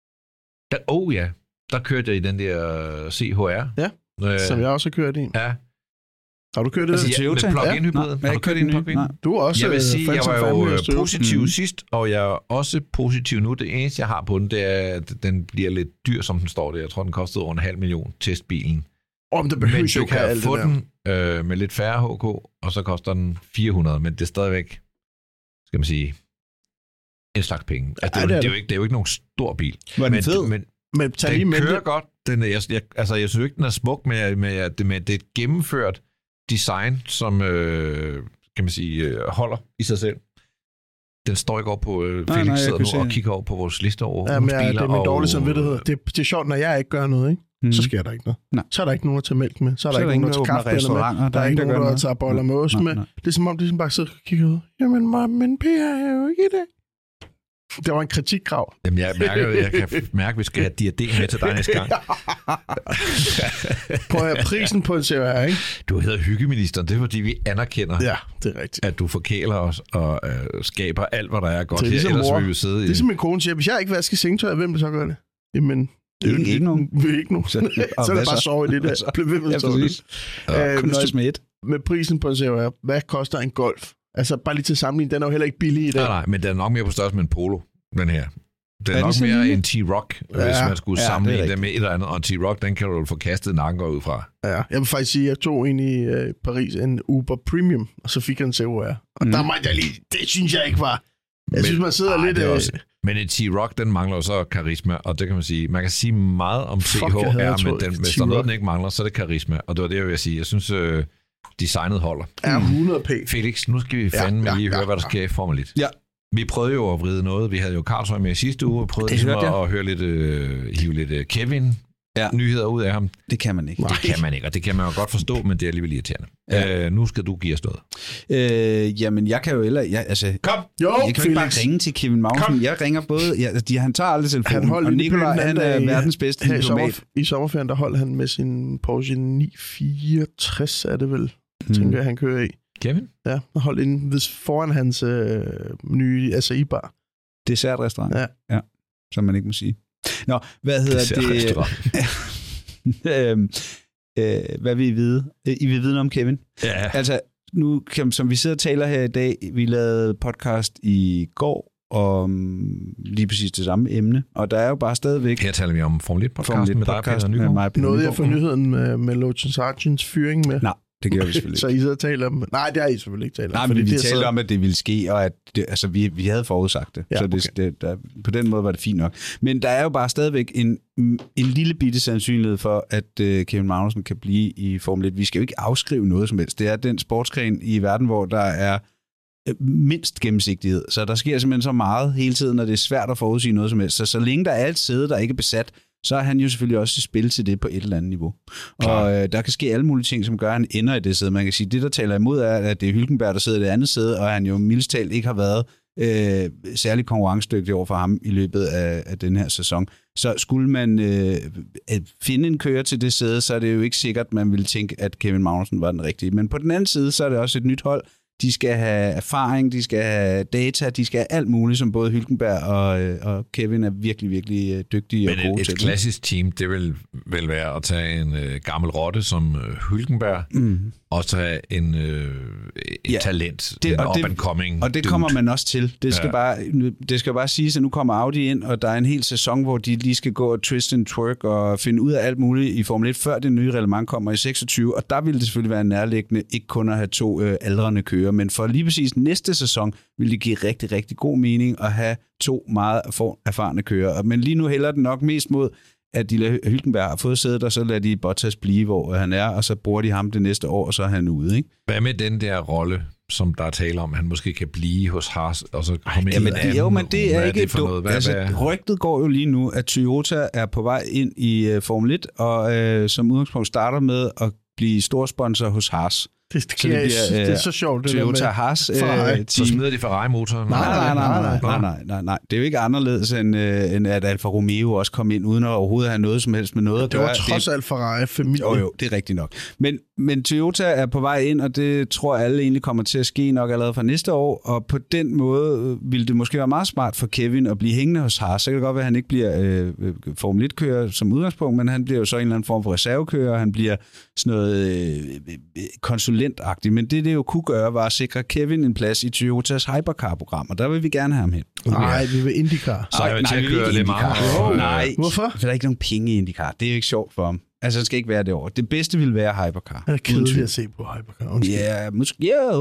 S2: Der kørte jeg i den der CHR.
S3: Ja, som jeg også har kørt i.
S2: Ja.
S3: Har du kørt det?
S2: Altså Toyota? Med plug-in hybriden. Har du kørt i en plug-in?
S3: Du er også...
S2: Jeg vil sige, jeg var jo positiv sidst, og jeg er også positiv nu. Det eneste, jeg har på den, det er, at den bliver lidt dyr, som den står der. Jeg tror, den kostede over 500.000 testbilen.
S3: Men du
S2: kan få den med lidt færre HK, og så koster den 400, men det er stadigvæk, skal man sige, en slags penge. Altså, det er jo ikke nogen stor bil.
S4: Var den fed?
S3: Men
S2: den kører godt. Jeg synes ikke, den er smuk med det er et gennemført design, som kan man sige, holder i sig selv. Den står ikke over på Felix sidder nu og kigger over på vores liste over biler.
S3: Det er min dårlige samvittighed. Det er sjovt, når jeg ikke gør noget, ikke? Så sker der ikke noget.
S4: Nej.
S3: Så er der ikke nogen, der tager mælk med. Så er der ikke nogen, der tager kaffebønner med. Der er ikke nogen, der tager boller med ost med. Det er som om, de bare sidder og kigger ud. Jamen, men Per er jo ikke i det. Det var en kritikkrav.
S2: Jamen, jeg kan mærke, at vi skal have diadem med til dig næste gang.
S3: Prøv at have prisen på en CVR, ikke?
S2: Du hedder hyggeministeren, det er fordi, vi anerkender,
S3: ja, det er rigtigt,
S2: at du forkæler os og skaber alt, hvad der er godt.
S3: Det er ligesom
S2: ellers
S3: mor.
S2: vil vi sidde
S3: det er som min kone siger, hvis jeg ikke vasker sengetøj, hvem vil så gøre det? Jamen,
S4: ikke nogen.
S3: Ikke nogen. Så er det bare sove i det der. Bliv ved med at sove det. Med prisen på en CVR, hvad koster en Golf? Altså bare lige til sammenligning, den er jo heller ikke billig i dag.
S2: Nej, men den er nok mere på størrelse med en Polo, den her. Den er nok mere en T-Rock, hvis man skulle sammenligne den med et eller andet. Og en T-Rock, den kan du få kastet nakken ud fra. Ja,
S3: jeg vil faktisk sige, at jeg tog ind i Paris en Uber Premium, og så fik jeg en CVR. Og der måtte jeg lige, det synes jeg ikke var. Jeg synes, man sidder lidt...
S2: Men en T-Rock, den mangler jo så karisma, og det kan man sige. Man kan sige meget om CHR, men hvis der noget, den ikke mangler, så er det karisma. Og det var det, jeg vil sige. Jeg synes, designet holder.
S3: Er 100p.
S2: Felix, nu skal vi fandme lige høre, hvad der sker i Formel 1.
S4: Ja.
S2: Vi prøvede jo at vride noget. Vi havde jo Karlsson med i sidste uge, og prøvede at høre lidt, hive lidt Kevin nyheder ud af ham.
S4: Det kan man ikke.
S2: Det kan man ikke, og det kan man jo godt forstå, men det er alligevel irriterende. Nu skal du give os noget.
S4: Jamen, jeg kan jo heller...
S2: Kom!
S4: Jeg kan jo ikke bare ringe til Kevin Magnussen. Kom. Jeg ringer både... Han tager aldrig telefonen, og Nikolaj, han er verdens bedste diplomat.
S3: I sommerferien, der holdt han med sin Porsche 964, er det vel, tænker jeg, han kører i.
S2: Kevin?
S3: Ja, han holdt inde foran hans nye acai-bar.
S4: Dessertrestaurant. Ja. Som man ikke må sige. Nå, hvad hedder det? Hvad vil I vide? I vil vide om Kevin?
S2: Ja.
S4: Altså, nu, som vi sidder og taler her i dag, vi lavede podcast i går om lige præcis det samme emne, og der er jo bare stadigvæk...
S2: Her taler vi om Formel 1-podcasten med dig, Peter Nygaard.
S3: Noget jeg får nyheden med Logan Sargents fyring med?
S4: Nej. Det gør vi selvfølgelig ikke.
S3: Så I sidder og taler om... Nej, det har I selvfølgelig ikke talt om.
S4: Nej, men vi talte om, at det ville ske, og at vi havde forudsagt det. Ja, så på den måde var det fint nok. Men der er jo bare stadigvæk en lille bitte sandsynlighed for, at Kevin Magnussen kan blive i Formel 1. Vi skal jo ikke afskrive noget som helst. Det er den sportsgren i verden, hvor der er mindst gennemsigtighed. Så der sker simpelthen så meget hele tiden, og det er svært at forudsige noget som helst. Så længe der er et sæde, der ikke er besat, så er han jo selvfølgelig også i spil til det på et eller andet niveau. Klar. Og der kan ske alle mulige ting, som gør, at han ender i det sæde. Man kan sige, at det, der taler imod, er, at det er Hülkenberg, der sidder i det andet sæde, og han jo mildest talt ikke har været særlig konkurrencedygtig over for ham i løbet af den her sæson. Så skulle man finde en kører til det sæde, så er det jo ikke sikkert, at man ville tænke, at Kevin Magnussen var den rigtige. Men på den anden side, så er det også et nyt hold. De skal have erfaring, de skal have data, de skal have alt muligt, som både Hülkenberg og Kevin er virkelig, virkelig dygtige og gode til.
S2: Men et klassisk team, det vil være at tage en gammel rotte som Hülkenberg, og tage en talent, en up-and-coming.
S4: Og det kommer man også til. Det skal bare siges, at nu kommer Audi ind, og der er en hel sæson, hvor de lige skal gå og twist and twerk og finde ud af alt muligt i Formel 1, før det nye reglement kommer i 26, og der vil det selvfølgelig være nærliggende ikke kun at have to aldrende kører, men for lige præcis næste sæson vil det give rigtig, rigtig god mening at have to meget erfarne kører. Men lige nu hælder det nok mest mod, at de lader Hülkenberg har fået sædet, og så lader de Bottas blive, hvor han er, og så bruger de ham det næste år, og så er han ude, ikke?
S2: Hvad med den der rolle, som der er tale om, han måske kan blive hos Haas, og så komme ind?
S4: Men det er ikke dumt. Rygtet går jo lige nu, at Toyota er på vej ind i Formel 1, og som udgangspunkt starter med at blive storsponsor hos Haas.
S3: Det er så sjovt, det
S4: Toyota
S3: der
S4: Haas
S2: så smider de Ferrari-motoren.
S4: Nej. Det er jo ikke anderledes, end at Alfa Romeo også kom ind, uden at overhovedet have noget som helst med noget at gøre.
S3: Det var trods alt Ferrari-familie.
S4: Jo, det er rigtigt nok. Men Toyota er på vej ind, og det tror alle egentlig kommer til at ske nok allerede fra næste år, og på den måde vil det måske være meget smart for Kevin at blive hængende hos Haas. Så kan det godt være, at han ikke bliver Formel 1-kører som udgangspunkt, men han bliver jo så en eller anden form for reservekører, og han bliver sådan noget konsulentagtigt. Men det jo kunne gøre, var at sikre Kevin en plads i Toyotas Hypercar-program, og der vil vi gerne have ham hen.
S3: Nej, vi vil IndyCar.
S2: Så jeg vil til at køre lidt meget.
S4: Nej,
S3: hvorfor?
S4: For der er ikke nogen penge i IndyCar. Det er jo ikke sjovt for ham. Altså, han skal ikke være det over. Det bedste vil være Hypercar.
S3: Det er kedeligt at se på Hypercar.
S4: Ja, måske.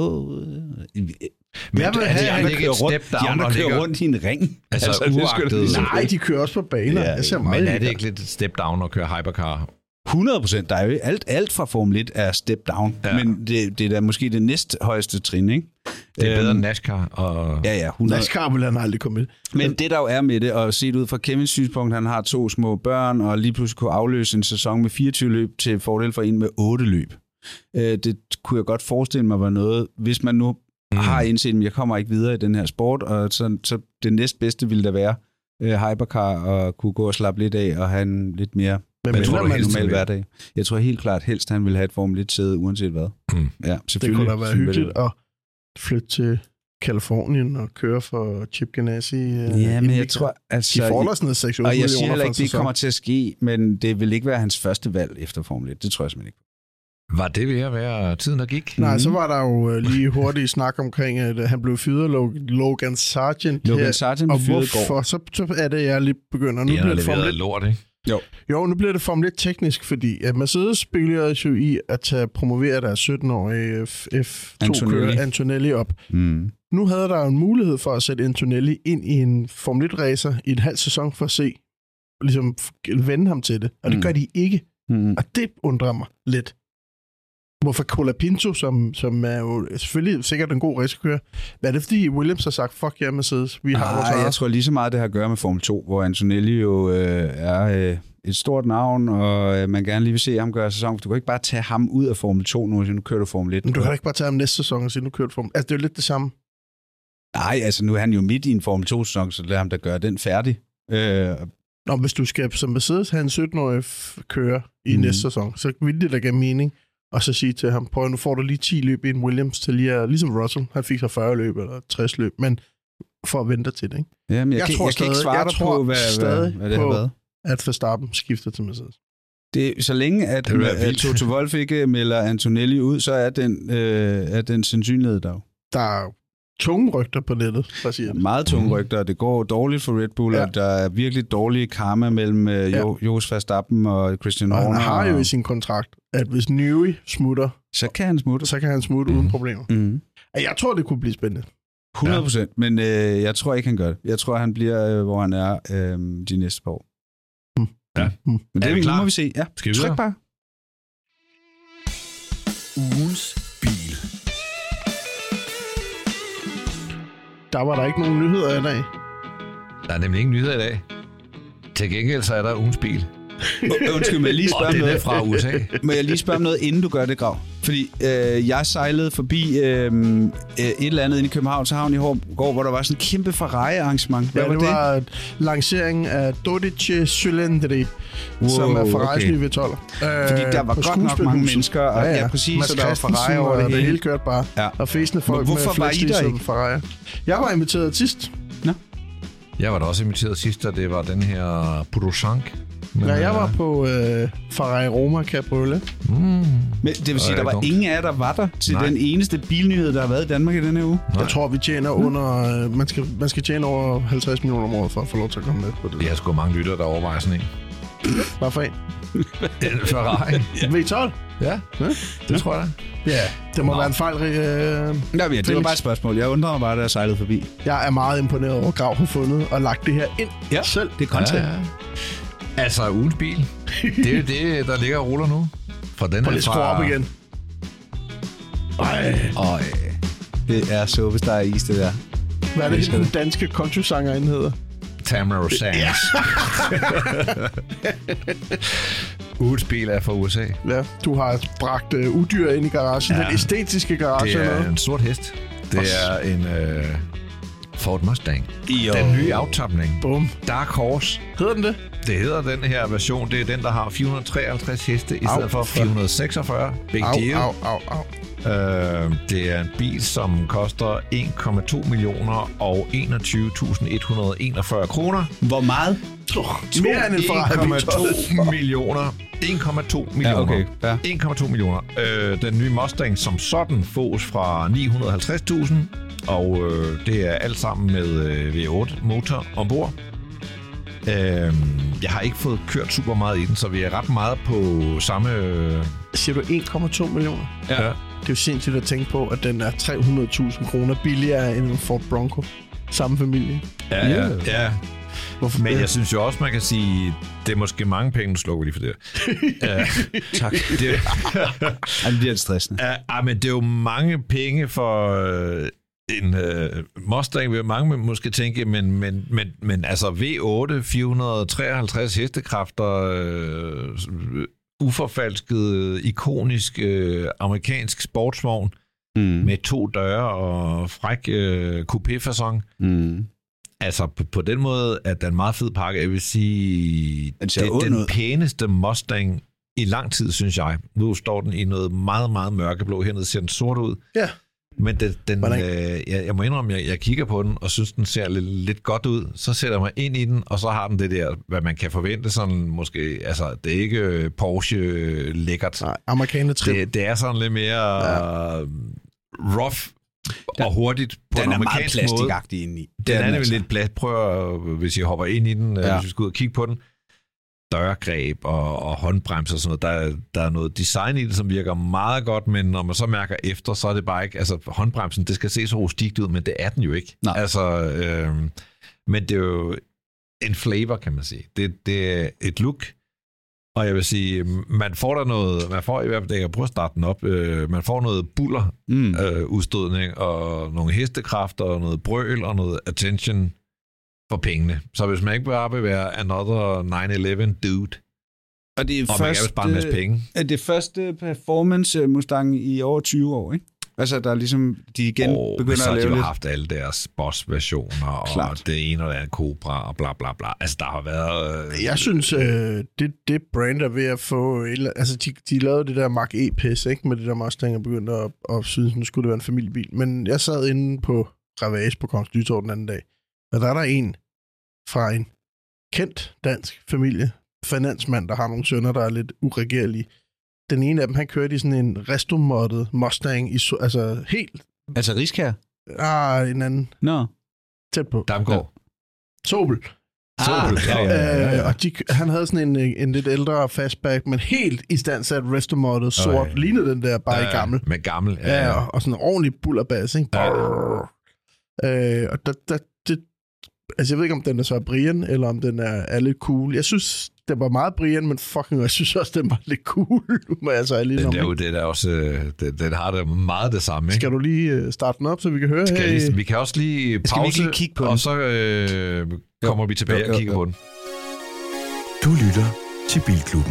S2: Men jeg vil have, at han ikke
S4: de andre kører rundt i en ring.
S2: Altså uagtet.
S3: Nej, de kører også på baner.
S2: Ja, men er det ikke lidt step down at køre Hypercar?
S4: 100%. Der er jo alt fra Formel 1 er step down, men det er da måske det næsthøjeste trin, ikke?
S2: Det er bedre end NASCAR. Og...
S3: Ja, 100. NASCAR vil han aldrig komme med.
S4: Men det der jo er med det, og set ud fra Kevins synspunkt, han har 2 små børn, og lige pludselig kunne afløse en sæson med 24 løb til fordel for en med 8 løb. Det kunne jeg godt forestille mig var noget, hvis man nu har indset, at jeg kommer ikke videre i den her sport, og så det næstbedste ville da være hypercar og kunne gå og slappe lidt af og have en lidt mere normal hverdag. Jeg tror helt klart, helst han ville have et Formel 1-sæde, uanset hvad. Ja,
S3: det kunne da være hyggeligt at flytte til Kalifornien og køre for Chip Ganassi.
S4: Ja, men jeg tror... Altså,
S3: de får der sådan 6 millioner.
S4: Og jeg siger heller ikke, det kommer til at ske, men det vil ikke være hans første valg efter Formel 1. Det tror jeg simpelthen ikke.
S2: Var det ved at være tiden, der gik?
S3: Nej, så var der jo lige hurtigt snak omkring, at han blev fyret Logan Sargent.
S4: Logan Sargent blev fyret i går.
S3: Så er det, jeg lige begynder. Nu
S2: bliver det Formel 1 lort, ikke?
S3: Jo, nu bliver det Formel 1 teknisk, fordi at Mercedes spekulerede jo i at promovere deres 17-årige F2-kører Antonelli op. Nu havde der jo en mulighed for at sætte Antonelli ind i en Formel 1-racer i en halv sæson for at se, ligesom vende ham til det. Og det gør de ikke. Og det undrer mig lidt. Hvorfor Colapinto, som er jo selvfølgelig sikkert en god racerkører, hvad er det, fordi Williams har sagt, fuck jer Mercedes, vi har vores
S4: jeg tror lige så meget, det har at gøre med Formel 2, hvor Antonelli jo er et stort navn, og man gerne lige vil se ham gøre sæson. Du kan ikke bare tage ham ud af Formel 2 nu, så nu kører du Formel 1.
S3: Men du kan ikke bare tage ham næste sæson og sige, nu kører du Formel 1. Altså, det er jo lidt det samme.
S4: Nej, altså nu er han jo midt i en Formel 2-sæson, så lad ham da gøre den færdig.
S3: Nå, hvis du skal som Mercedes have en 17-årig kører i næste sæson, så vil det da give mening. Og så sige til ham, prøv nu får du lige 10 løb i en Williams til lige at, ligesom Russell, han fik så 40 løb eller 60 løb, men for at vente til det, ikke?
S4: Jamen, jeg kan ikke svare dig på, hvad det har været.
S3: At Verstappen skifter til Mercedes.
S4: Det, så længe at Toto Wolff ikke melder Antonelli ud, så er den sandsynlighed der jo.
S3: Der er tunge rygter på nettet, hvad siger du?
S4: Meget tunge rygter, det går dårligt for Red Bull, og der er virkelig dårlige karma mellem Jos Verstappen og Christian Horner.
S3: Han har jo i sin kontrakt, at hvis Newey smutter,
S4: så kan han smutte
S3: uden problemer. Jeg tror, det kunne blive spændende.
S4: 100%, men jeg tror ikke, han gør det. Jeg tror, han bliver, hvor han er de næste par år.
S2: Ja.
S4: Men det må vi se. Ja.
S2: Skal vi
S4: tryk bare.
S1: Ugens bil.
S3: Der var der ikke nogen nyheder i dag.
S2: Der er nemlig ingen nyheder i dag. Til gengæld så er der ugens bil.
S4: Undskyld, må jeg lige spørge
S2: noget fra USA.
S4: Må jeg lige spørge om noget, inden du gør det, Grav? Fordi jeg sejlede forbi et eller andet inde i Københavns Havn i går, hvor der var sådan en kæmpe Ferrari-arrangement.
S3: Hvad var det? Lanceringen af Dodice Cylindri, som er Ferraris nye V12.
S4: Fordi der var godt nok mange mennesker. Og ja, præcis.
S3: Så der var Ferrari over det hele kørt bare. Ja. Og fæsende folk med flexlige som Ferrari. Jeg var inviteret sidst.
S4: Nå.
S2: Jeg var da også inviteret sidst, og det var den her Purosank.
S3: Ja, jeg var på Ferrari Roma Cabriolet.
S4: Men det vil sige, der var ingen af jer, der var der til den eneste bilnyhed, der har været i Danmark i denne uge?
S3: Jeg tror, vi tjener under... Man skal tjene over 50 millioner om året for at få lov til at komme med på det.
S2: Vi har sgu mange lyttere, der overvejer sådan en.
S3: Hvad for en?
S2: En Ferrari.
S3: V12?
S2: Ja, det tror jeg da.
S3: Ja, det må være en fejl.
S4: Det var bare et spørgsmål. Jeg undrer mig bare, da jeg sejlede forbi.
S3: Jeg er meget imponeret over, Grav har fundet og lagt det her ind selv.
S4: Det er content. Ja.
S2: Altså, ugens bil. Det er det, der ligger og ruller nu. Fra den her
S3: fra... op igen.
S4: Øj. Det er superstar is, det der.
S3: Hvad er det, den danske country-sangerinde hedder?
S2: Tamara Sands. Ja. Ugens bil er fra USA.
S3: Ja, du har bragt udyr ind i garagen. Den æstetiske garage.
S2: Det er en sort hest. Det er en Ford Mustang. Den nye aftapning.
S3: Bum.
S2: Dark Horse.
S3: Hedder den det?
S2: Det hedder den her version. Det er den, der har 453 heste i stedet for 446. Big deal. Det er en bil, som koster 1,2 millioner og 21.141 kroner.
S4: Hvor meget?
S3: Mere end en Ferrari.
S2: 1,2 millioner. 1,2 millioner.
S4: Ja, okay. Ja.
S2: 1,2 millioner. Den nye Mustang som sådan fås fra 950.000, og det er alt sammen med V8-motor ombord. Jeg har ikke fået kørt super meget i den, så vi er ret meget på samme...
S3: Siger du 1,2 millioner?
S2: Ja.
S3: Det er jo sindssygt at tænke på, at den er 300.000 kroner billigere end en Ford Bronco. Samme familie.
S2: Ja. Hvorfor? Men jeg synes jo også, man kan sige, det er måske mange penge, du slukker lige for det.
S4: Tak. Det bliver lidt stressende.
S2: Men det er jo mange penge for en Mustang, vil mange måske tænke, men altså V8, 453 hestekræfter, uforfalsket, ikonisk amerikansk sportsvogn. med 2 døre og fræk coupé-facon. Altså, på den måde er den meget fed pakke. Jeg vil sige, det er den pæneste Mustang i lang tid, synes jeg. Nu står den i noget meget, meget mørkeblå. Hernede ser den sort ud.
S3: Ja.
S2: Men jeg må indrømme, at jeg kigger på den, og synes, den ser lidt godt ud. Så sætter jeg mig ind i den, og så har den det der, hvad man kan forvente, sådan måske, altså, det er ikke Porsche lækkert.
S3: Nej, amerikaner-trip.
S2: Det er sådan lidt mere rough og hurtigt på en amerikansk måde.
S4: Den er meget plastikagtig indeni.
S2: Den er nemlig lidt plat. Prøv, hvis jeg hopper ind i den, hvis vi skal ud og kigge på den. Dørgreb og håndbremser og sådan noget. Der er noget design i det, som virker meget godt, men når man så mærker efter, så er det bare ikke... Altså, håndbremsen, det skal se så rustikt ud, men det er den jo ikke.
S4: Nej.
S2: Altså, men det er jo en flavor, kan man sige. Det er et look, og jeg vil sige, man får der noget... Man får i hvert fald, jeg prøver at starte den op, man får noget buller udstødning og nogle hestekræfter og noget brøl og noget attention for pengene. Så hvis man ikke bare vil være another 911 dude,
S4: og det er
S2: man kan spare en masse penge.
S4: Er det første performance Mustang i over 20 år, ikke? Altså, der er ligesom, de igen begynder at lave lidt... Så har de jo haft alle deres boss-versioner, og det ene og det andet Cobra, og bla bla bla. Altså, der har været...
S3: Jeg synes, det brand er ved at få... Altså, de lavede det der Mark E-pis, ikke? Med det der Mustang, og begyndte at synes, nu skulle det være en familiebil. Men jeg sad inde på Ravage på Kongens Nytorv den anden dag, og der er en fra en kendt dansk familie, finansmand, der har nogle sønner, der er lidt uregerlige. Den ene af dem, han kørte i sådan en restomoddet Mustang, altså helt...
S4: Altså Riskær?
S3: En anden.
S4: Nå.
S3: Tæt på.
S2: Damgaard.
S3: Sobel.
S2: Ja.
S3: Og han havde sådan en lidt ældre fastback, men helt i standsat restomoddet sort. Lignede den der, bare i gammel.
S2: Med gammel,
S3: ja. Og sådan en ordentlig bullerbass, ikke? Og altså, jeg ved ikke, om den er så Brian, eller om den er lidt cool. Jeg synes, den var meget Brian, men fucking, jeg synes også, den var lidt cool. Må jeg så lige
S2: det er også, den har det meget det samme, ikke?
S3: Skal du lige starte den op, så vi kan høre her?
S2: Vi kan også lige pause,
S4: lige kigge på den?
S2: Og så kommer vi tilbage og kigger på den.
S1: Du lytter til Bilklubben.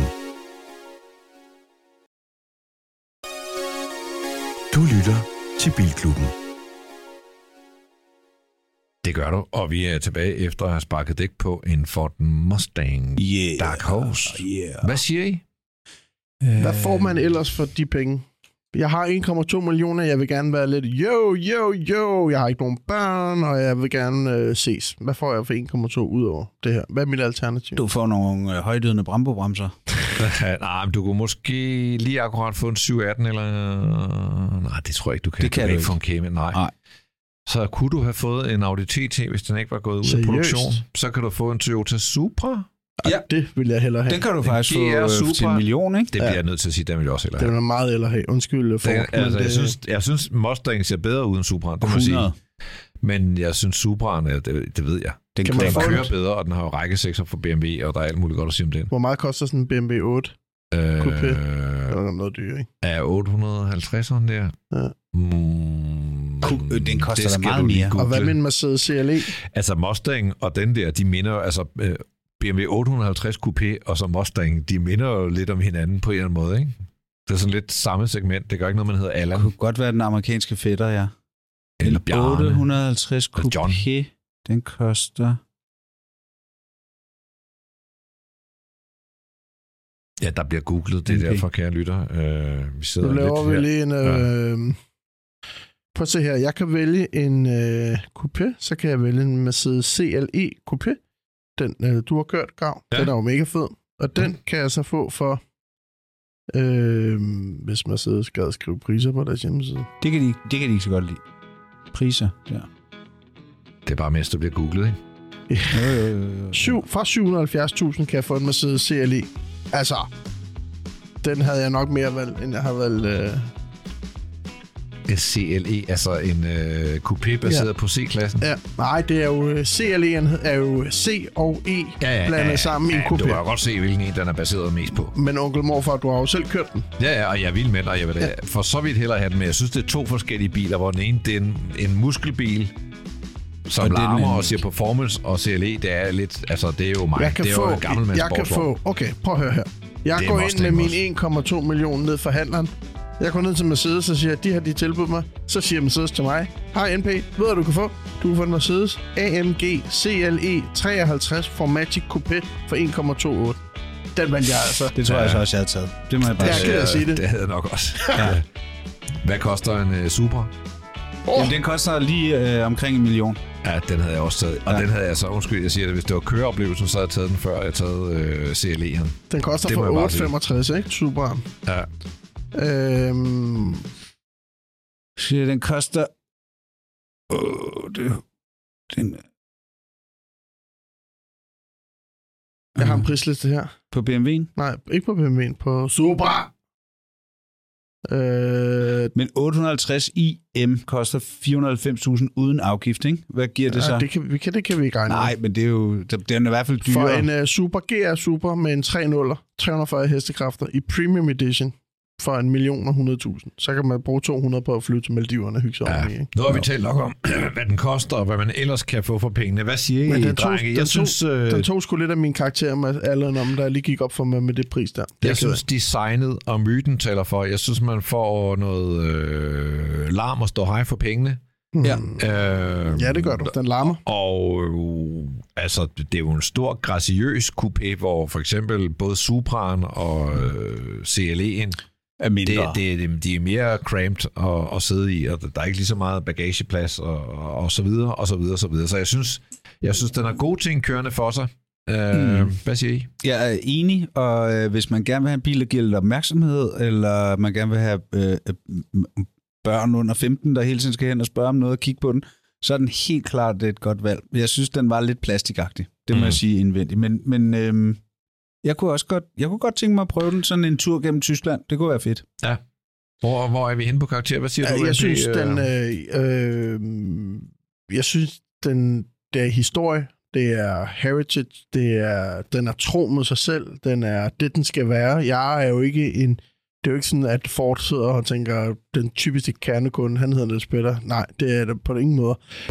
S1: Du lytter til Bilklubben.
S2: Det gør du, og vi er tilbage efter at have sparket dæk på en Ford Mustang Dark Horse. Hvad siger I?
S3: Hvad får man ellers for de penge? Jeg har 1,2 millioner, jeg vil gerne være lidt yo, jeg har ikke nogen børn, og jeg vil gerne ses. Hvad får jeg for 1,2 ud over det her? Hvad er mit alternativ?
S4: Du får nogle højdødende Brembo-bremser.
S2: Nej, men du kunne måske lige akkurat få en 718, eller... Nej, det tror jeg ikke, du kan.
S4: Det kan du ikke
S2: få en Cayman, nej. Så kunne du have fået en Audi TT, hvis den ikke var gået ud af produktion. Så kan du få en Toyota Supra.
S3: Ja, det vil jeg hellere have.
S4: Den kan du faktisk få til 1 million, ikke?
S2: Det bliver jeg nødt til at sige, den vil jeg også hellere have.
S3: Den er meget hellere have. Undskyld, Ford.
S2: Jeg synes Mustang ser bedre uden Supra, det må sige. Men jeg synes Supraen, det ved jeg. Den kører bedre, og den har jo rækkesekser for BMW, og der er alt muligt godt at sige om den.
S3: Hvor meget koster sådan en BMW 8? Coupé? Det er noget dyr, ikke?
S2: Er 850 sådan der?
S3: Ja.
S4: Den koster da meget mere.
S3: Og hvad med en Mercedes CLE?
S2: Altså Mustang og den der, de minder altså BMW 850 Coupé og så Mustang, de minder jo lidt om hinanden på en eller anden måde, ikke? Det er sådan lidt samme segment. Det gør ikke noget, man hedder Allan.
S4: Det kunne godt være den amerikanske fætter, ja.
S2: Eller Bjarne.
S4: 850 Coupé, den koster...
S2: Ja, der bliver googlet, det derfor, kære lytter. Vi sidder
S3: nu laver
S2: lidt
S3: vi lige en... Prøv at se her. Jeg kan vælge en coupé, så kan jeg vælge en Mercedes CLE coupé. Den, du har kørt, Grav. Ja. Den er jo mega fed. Og den kan jeg så få for... hvis Mercedes skal skrive priser på deres hjemmeside.
S4: Det kan de ikke så godt lide. Priser, ja.
S2: Det er bare mens det bliver googlet, ikke?
S3: Fra 770.000 kan jeg få en Mercedes CLE. Altså, den havde jeg nok mere valgt, end jeg har valgt...
S2: CLE, altså en coupé baseret på C-klassen?
S3: Ja, nej, det er jo... CLE'en er jo C og E blandet sammen i en coupé.
S2: Du kan jo godt se, hvilken en den er baseret mest på.
S3: Men onkel morfar, du har jo selv kørt den.
S2: Ja, og jeg vil med, og jeg vil for så vidt hellere have den med. Jeg synes, det er 2 forskellige biler, hvor den ene, det er en muskelbil, som larmer og siger performance, og CLE, det er lidt... Altså, det er jo mig. Det er jo en gammel mands sportsvogn.
S3: Okay, prøv at høre her. Jeg går ind med min 1,2 millioner ned for handleren. Jeg går ned til Mercedes og siger, at de har tilbudt mig. Så siger Mercedes til mig, hej NP, ved du, du kan få? Du kan få en Mercedes AMG CLE 53 Formatic Coupé for 1,28. Den valgte jeg altså.
S4: Det tror jeg så også, jeg havde taget. Det må jeg bare
S3: sige. Jeg sige det.
S2: Det havde jeg nok også. Ja. Hvad koster en Supra?
S4: Jamen, den koster lige omkring 1 million.
S2: Ja, den havde jeg også taget. Og den havde jeg så, undskyld, jeg siger det, hvis det var køreoplevelsen, så havde jeg taget den før jeg taget CLE'en.
S3: Den koster for 8,65, ikke? Supraen.
S2: Ja.
S4: Den koster...
S3: Jeg har en prisliste her.
S4: På BMW'en?
S3: Nej, ikke på BMW'en. På Supra.
S4: Men 850 IM koster 490.000 uden afgift, ikke? Hvad giver det så?
S3: Det kan vi ikke regne.
S4: Nej, men det er jo... Det er i hvert fald dyrere.
S3: For en Super GR Super med en 3.0'er, 340 hestekræfter i Premium Edition for 1.100.000. Så kan man bruge 200 på at flyve til Maldiverne og hygge sig om.
S2: Nu har vi talt nok om, hvad den koster, og hvad man ellers kan få for pengene. Hvad siger I, drenge?
S3: Den tog sgu lidt af min karakter med alle om, der lige gik op for mig med det pris der.
S2: Jeg synes, designet og myten taler for. Jeg synes, man får noget larm og stå hej for pengene.
S3: Ja. Ja, det gør du. Den larmer.
S2: Og altså, det er jo en stor, graciøs coupé, hvor for eksempel både Supraen og CLE'en de er mere cramped at sidde i, og der er ikke lige så meget bagageplads og så videre, og så videre, så videre. Så jeg synes, den har gode ting kørende for sig. Hvad siger I?
S4: Jeg er enig, og hvis man gerne vil have en bil, der giver lidt opmærksomhed, eller man gerne vil have børn under 15, der hele tiden skal hen og spørge om noget og kigge på den, så er den helt klart et godt valg. Jeg synes, den var lidt plastikagtig. Det må jeg sige indvendigt. Men jeg kunne godt tænke mig at prøve den sådan en tur gennem Tyskland. Det kunne være fedt.
S2: Ja. Hvor er vi henne på karakter? Hvad siger du?
S3: Jeg synes, det er historie. Det er heritage. Den er tro mod sig selv. Den er det, den skal være. Jeg er jo ikke det er jo ikke sådan, at Ford sidder og tænker, den typiske kernekunde, han hedder Niels Peter. Nej, det er det på ingen måde.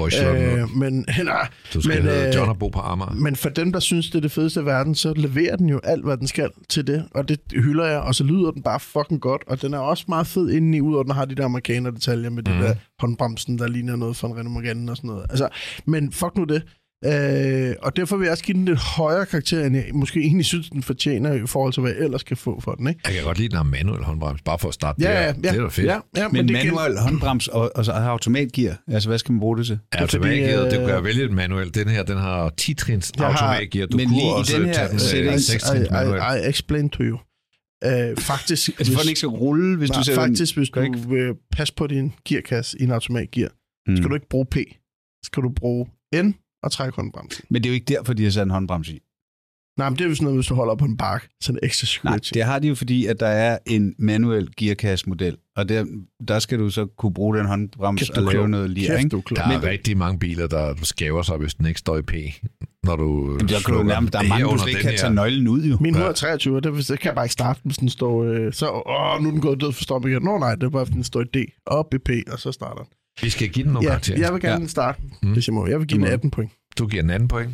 S2: Du skal hedde John og bo på Amager.
S3: Men for dem, der synes, det er det fedeste i verden, så leverer den jo alt, hvad den skal til det. Og det hylder jeg, og så lyder den bare fucking godt. Og den er også meget fed indeni, udover den har de der amerikaner-detaljer med det der håndbremsen, der ligner noget fra en Renault Megane og sådan noget. Altså, men fuck nu det. Og derfor vil jeg også give den lidt højere karakter, end jeg måske egentlig synes, den fortjener i forhold til, hvad jeg ellers kan få for den. Ikke?
S2: Jeg kan godt lide den her manuel håndbrems, bare for at starte
S3: det
S2: er da fedt.
S3: Ja,
S4: men manuel håndbrems og så automatgear, altså hvad skal man bruge det til?
S2: Ja, automatgear, det kan jeg vælge et manuelt. Den her, den har 10-trins automatgear.
S4: Men lige i den her sætning,
S3: I explain to you. Faktisk,
S4: altså for den ikke skal rulle, hvis du sætter
S3: faktisk, hvis du vil passe på din gearkasse i en automatgear, skal du ikke bruge P. Skal du bruge N og trække håndbremsen.
S4: Men det er jo ikke derfor, de har sat en håndbremse i.
S3: Nej, men det er jo sådan noget, hvis du holder op på en bakke, så er det ekstra security.
S4: Nej, det har de jo, fordi at der er en manuel gearkasse-model, og der skal du så kunne bruge den håndbremse og lave noget lige.
S2: Der er rigtig mange biler, der skæver sig, hvis den ikke står i P. Når du
S4: der kan du nærmest, der er mange, du slet ikke kan tage nøglen ud, jo.
S3: Min 123, det kan jeg bare ikke starte, hvis den står nu er den gået død for strøm igen. Nej, det er bare, hvis den står i D, op i P, og så starter den.
S2: Vi skal give den nogle karakterer.
S3: Jeg vil gerne starte, hvis jeg må. Jeg vil give den 18 point.
S2: Du giver den 18 point?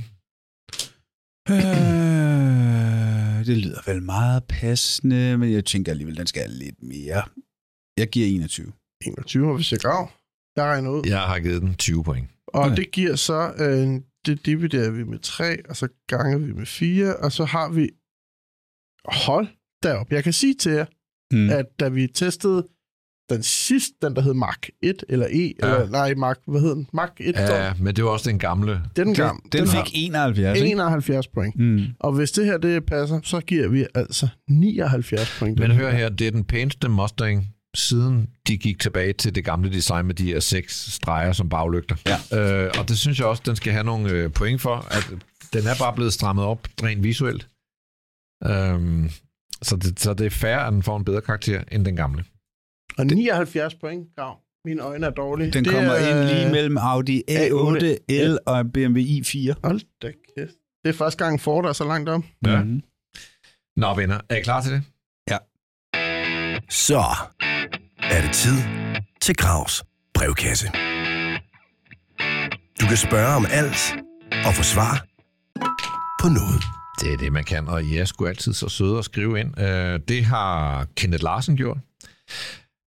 S4: Det lyder vel meget passende, men jeg tænker alligevel, den skal have lidt mere. Jeg giver 21.
S3: 21, hvis jeg går. Jeg regner ud.
S2: Jeg har givet den 20 point.
S3: Og det giver så, det dividerer vi med 3, og så ganger vi med 4, og så har vi, hold derop. Jeg kan sige til jer, at da vi testede den sidste, den der hed Mark 1 eller E, eller nej, Mark, hvad hed den? Mark 1.
S2: Ja, men det var også den gamle.
S3: Den
S4: fik 71, ikke?
S3: 71 point. Og hvis det her, det passer, så giver vi altså 79 point.
S2: Men hør her, det er den pæneste Mustang, siden de gik tilbage til det gamle design med de her 6 streger som baglygter. Ja. Og det synes jeg også, den skal have nogle point for, at den er bare blevet strammet op rent visuelt. Så det er fair, at den får en bedre karakter end den gamle.
S3: Og 79 point, Grav. Mine øjne er dårlige.
S4: Den kommer ind lige mellem Audi A8 L og BMW i4.
S3: Hold da kæft. Det er første gang Ford er så langt om.
S2: Ja. Nå, venner. Er I klar til det?
S4: Ja.
S1: Så er det tid til Gravs brevkasse. Du kan spørge om alt og få svar på noget.
S2: Det er det, man kan, og I er sgu altid så søde at skrive ind. Det har Kenneth Larsen gjort.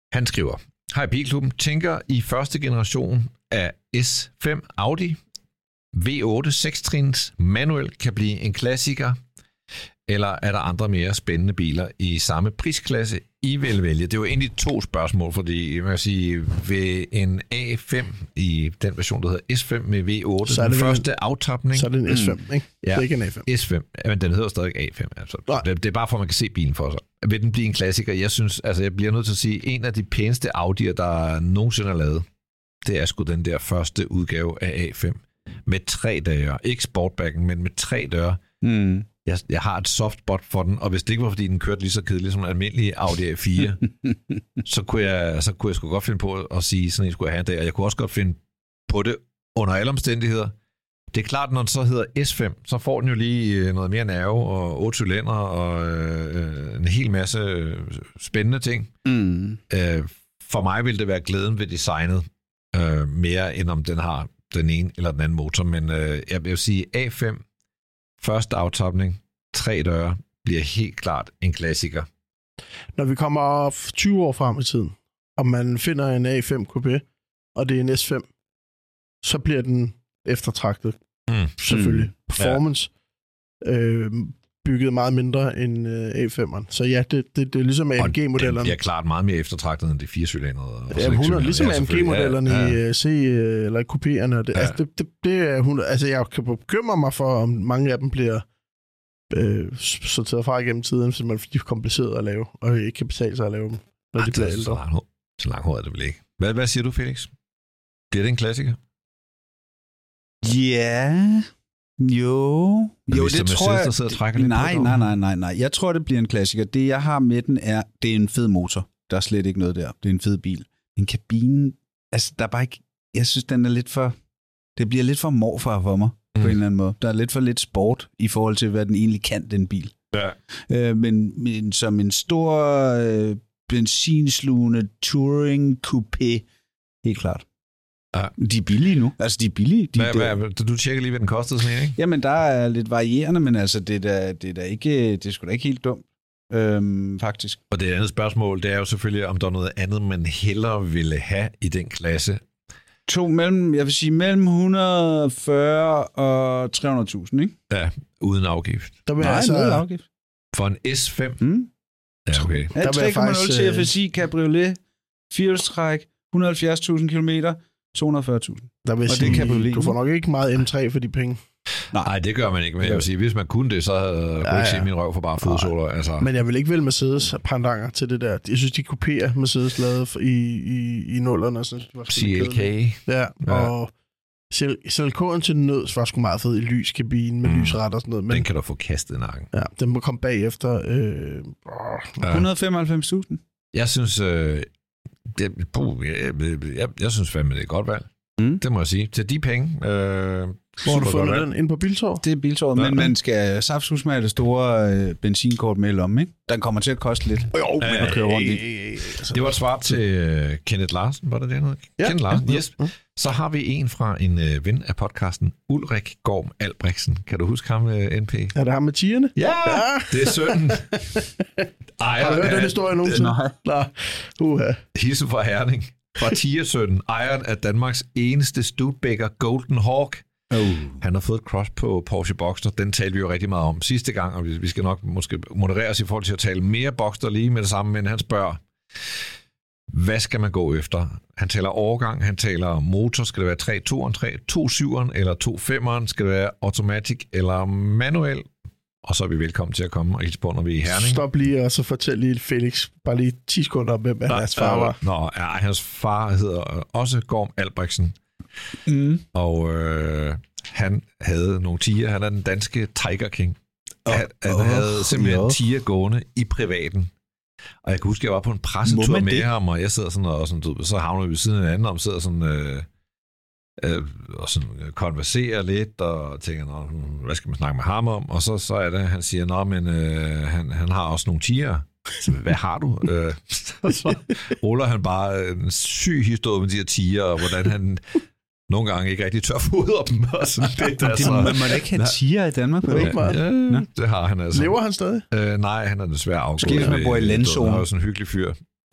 S2: Han skriver, hej Bilklubben, tænker i første generation af S5 Audi V8 6-trins manuel kan blive en klassiker, eller er der andre mere spændende biler i samme prisklasse, I vil vælge? Det er jo egentlig 2 spørgsmål, fordi man kan sige, ved en A5 i den version, der hedder S5 med V8, så er det den første aftapning.
S3: Så er det en S5, ikke?
S2: Ja,
S3: det er ikke en A5.
S2: S5, men den hedder stadig A5. Altså. Det er bare for, at man kan se bilen for sig. Vil den blive en klassiker? Jeg synes, altså jeg bliver nødt til at sige, en af de pæneste Audi'er, der nogensinde er lavet, det er sgu den der første udgave af A5 med 3 døre. Ikke sportbacken, men med 3 døre. Jeg har et soft spot for den, og hvis det ikke var, fordi den kørte lige så kedeligt som en almindelig Audi A4, så kunne jeg sgu godt finde på at sige, sådan en skulle jeg have der. Jeg kunne også godt finde på det under alle omstændigheder. Det er klart, når den så hedder S5, så får den jo lige noget mere nerve og 8 cylinder og en hel masse spændende ting. For mig vil det være glæden ved designet mere, end om den har den ene eller den anden motor. Men jeg vil sige, A5, første aftopning, 3 døre, bliver helt klart en klassiker.
S3: Når vi kommer 20 år frem i tiden, og man finder en A5 Coupé, og det er en S5, så bliver den eftertragtet. Selvfølgelig. Performance. Bygget meget mindre end A5'eren. Så ja, det er ligesom AMG-modellerne.
S2: Det er klart meget mere eftertragtet end de 4-cylindrede.
S3: Ja, 100, ligesom AMG-modellerne i C eller i kupéerne. Det er 100. Altså, jeg kan bekymre mig for, om mange af dem bliver sorteret fra igennem tiden, så man er kompliceret at lave, og ikke kan betale sig at lave dem, når de bliver ældre.
S2: Så langt er det vel ikke. Hvad siger du, Felix? Bliver det en klassiker?
S4: Ja... Jo, det tror jeg...
S2: Der sidder og trækker lidt
S4: Nej. Jeg tror, det bliver en klassiker. Det, jeg har med den, det er en fed motor. Der er slet ikke noget der. Det er en fed bil. En kabine... Altså, der er bare ikke... Jeg synes, den er lidt for... Det bliver lidt for morfar for mig, på en eller anden måde. Der er lidt for lidt sport, i forhold til, hvad den egentlig kan, den bil. Ja. Men som en stor benzinslugende touring coupé, helt klart. Ja. De er billige nu. Altså, de er billige.
S2: Du tjekker lige, hvad den kostede sådan en, ikke?
S4: Jamen, der er lidt varierende, men altså, det er sgu da ikke helt dumt, faktisk.
S2: Og det andet spørgsmål, det er jo selvfølgelig, om der er noget andet, man hellere ville have i den klasse.
S4: Jeg vil sige, mellem 140 og 300.000, ikke?
S2: Ja, uden afgift.
S3: Uden afgift.
S2: For en S5? Ja, okay.
S4: Ja, 3,0 TFSI Cabriolet, 4-træk, 170.000 kilometer, 240.000.
S3: Der vil sige, du får nok ikke meget M3 for de penge.
S2: Nej, det gør man ikke. Men jeg vil sige, hvis man kunne det, så kunne jeg ikke se min røv for bare fodsåler. Altså.
S3: Men jeg vil ikke vælge Mercedes pandanger til det der. Jeg synes, de kopierer Mercedes lavet i nullerne.
S2: CLK.
S3: Ja, og CLK'en til nøds var sgu meget fed i lyskabinen med lysret og sådan noget. Men
S2: den kan du få kastet i nakken.
S3: Ja, den må komme bagefter.
S4: 195.000.
S2: Jeg synes... Jeg synes fandme, det er et godt valg. Det må jeg sige. Til de penge...
S3: Hvor har du fundet den? Inde på Biltorvet?
S4: Det er Biltorvet, men man skal saftsus med det store benzinkort med om, ikke? Den kommer til at koste lidt.
S3: Jo, men at køre rundt i.
S2: Det var et svar til Kenneth Larsen, var det noget?
S3: Ja.
S2: Kenneth Larsen, yes. Så har vi en fra en ven af podcasten, Ulrik Gorm Albrechtsen. Kan du huske ham, NP?
S3: Er det ham med tierne?
S2: Ja, det er sønnen.
S3: Har du hørt den historie nogensinde?
S4: Nej.
S2: Hilsen fra Herning. Fra Tier-sønnen, ejeren af Danmarks eneste Studebaker Golden Hawk. Han har fået et cross på Porsche Boxster. Den talte vi jo rigtig meget om sidste gang, og vi skal nok måske moderere os i forhold til at tale mere Boxster lige med det samme, men han spørger, hvad skal man gå efter? Han taler årgang, han taler motor. Skal det være 3.2'eren, 3.2.7'eren eller 2.5'eren? Skal det være automatic eller manuel? Og så er vi velkommen til at komme og hilse på, når vi er i Herning.
S3: Stop lige, og så fortæl lige Felix, bare lige 10 sekunder om, hvem hans far var.
S2: Hans far hedder også Gorm Albrechtsen. Og han havde nogle tiger. Han er den danske Tiger King. Han havde simpelthen tiger gående i privaten. Og jeg kan huske, at jeg var på en pressetur med ham, og jeg sidder sådan og sådan, så havner vi ved siden af hinanden, og sidder sådan... og sådan konverserer lidt og tænker, hvad skal man snakke med ham om? Og så er det, han siger, men han har også nogle tiger. Hvad har du? Så ruller han bare en syg historie med de her tiger, og hvordan han nogle gange ikke rigtig tør fodre dem. Og sådan lidt, altså.
S4: Man må da ikke have tiger i Danmark.
S2: Det har han altså.
S3: Lever han stadig?
S2: Nej, han er desværre afgået.
S4: Måske hvis man bor i landzone.
S2: Han er jo sådan en hyggelig fyr.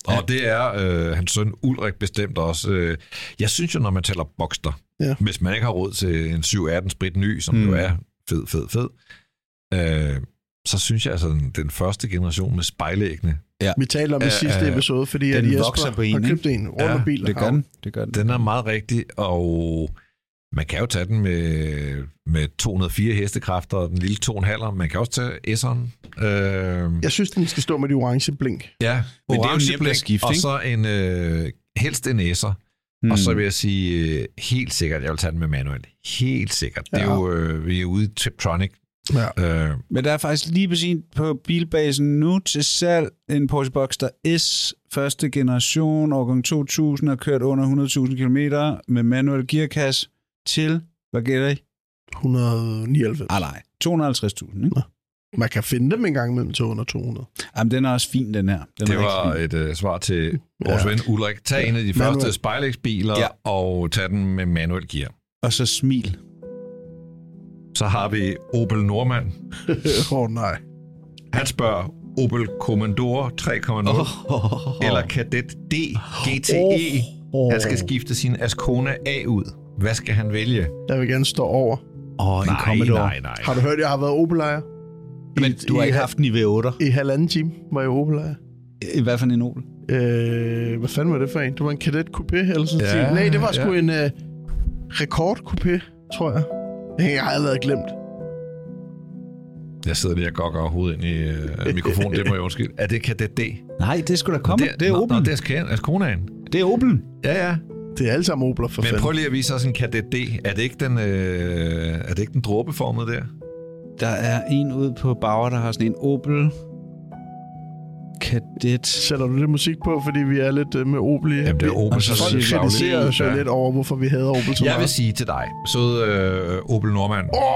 S2: Og det er hans søn Ulrik bestemt også. Jeg synes jo, når man taler Boxster, hvis man ikke har råd til en 718 sprit ny, som jo er fed, så synes jeg altså, den første generation med spejlæggene.
S3: Ja. Vi talte om i sidste episode, fordi at Jesper har købt en rundt om bilen.
S4: Det gør den.
S2: Den er meget rigtig, og man kan jo tage den med 204 hestekræfter og den lille 2,5. Man kan også tage S'eren.
S3: Jeg synes, den skal stå med de orange blink.
S2: Ja, men det er jo nemt at skifte, og så helst en S'er. Og så vil jeg sige helt sikkert, jeg vil tage den med manuel. Helt sikkert. Det er jo, vi er ude i Tiptronic.
S4: Ja. Men der er faktisk lige præcis på bilbasen nu til salg en Porsche Boxster S, første generation, årgang 2000, har kørt under 100.000 km med manuel gearkasse til, hvad gælder I?
S3: 199.
S4: Nej, 250.000, ikke?
S3: Man kan finde dem en gang mellem 200 og 200.
S4: Jamen, den er også fin, den her.
S2: Det var et svar til vores ven Ulrik. Tag en af de første spejlægsbiler og tag den med manuel gear.
S4: Og så smil.
S2: Så har vi Opel Norman.
S3: Nej.
S2: Han spørger Opel Commodore 3.0 eller Kadett D GTE. Han skal skifte sin Ascona A ud. Hvad skal han vælge?
S3: Jeg vil gerne stå over.
S4: En Commodore.
S2: Nej.
S3: Har du hørt, jeg har været Opel-ejer?
S4: Men du har ikke haft en i V8?
S3: I halvanden time var jeg Opel-ejer.
S4: I hvad for en Opel?
S3: Hvad fanden var det for en? Det var en Kadett Coupé eller sådan noget. Nej, det var sgu en Rekord Coupé, tror jeg. Jeg har allerede glemt.
S2: Jeg sidder lige og gokker hovedet ind i mikrofonen, det må jeg undskylde. Er det Kadett D?
S4: Nej, det skulle da komme. Det er Opel.
S2: Det er Asconaen.
S4: Det er Opel.
S2: Ja.
S3: Det er alle sammen Opler for fanden.
S2: Men prøv lige at vise os en Kadett D. Er det ikke den dråbeformede der?
S4: Der er en ude på Bauer, der har sådan en Opel Kadett.
S3: Sætter du det musik på, fordi vi er lidt med Opel i?
S2: Jamen, det er Opel,
S3: så kritiserer os jo lidt over, hvorfor vi hader Opel så meget.
S2: Jeg vil sige til dig, søde Opel Norman. Det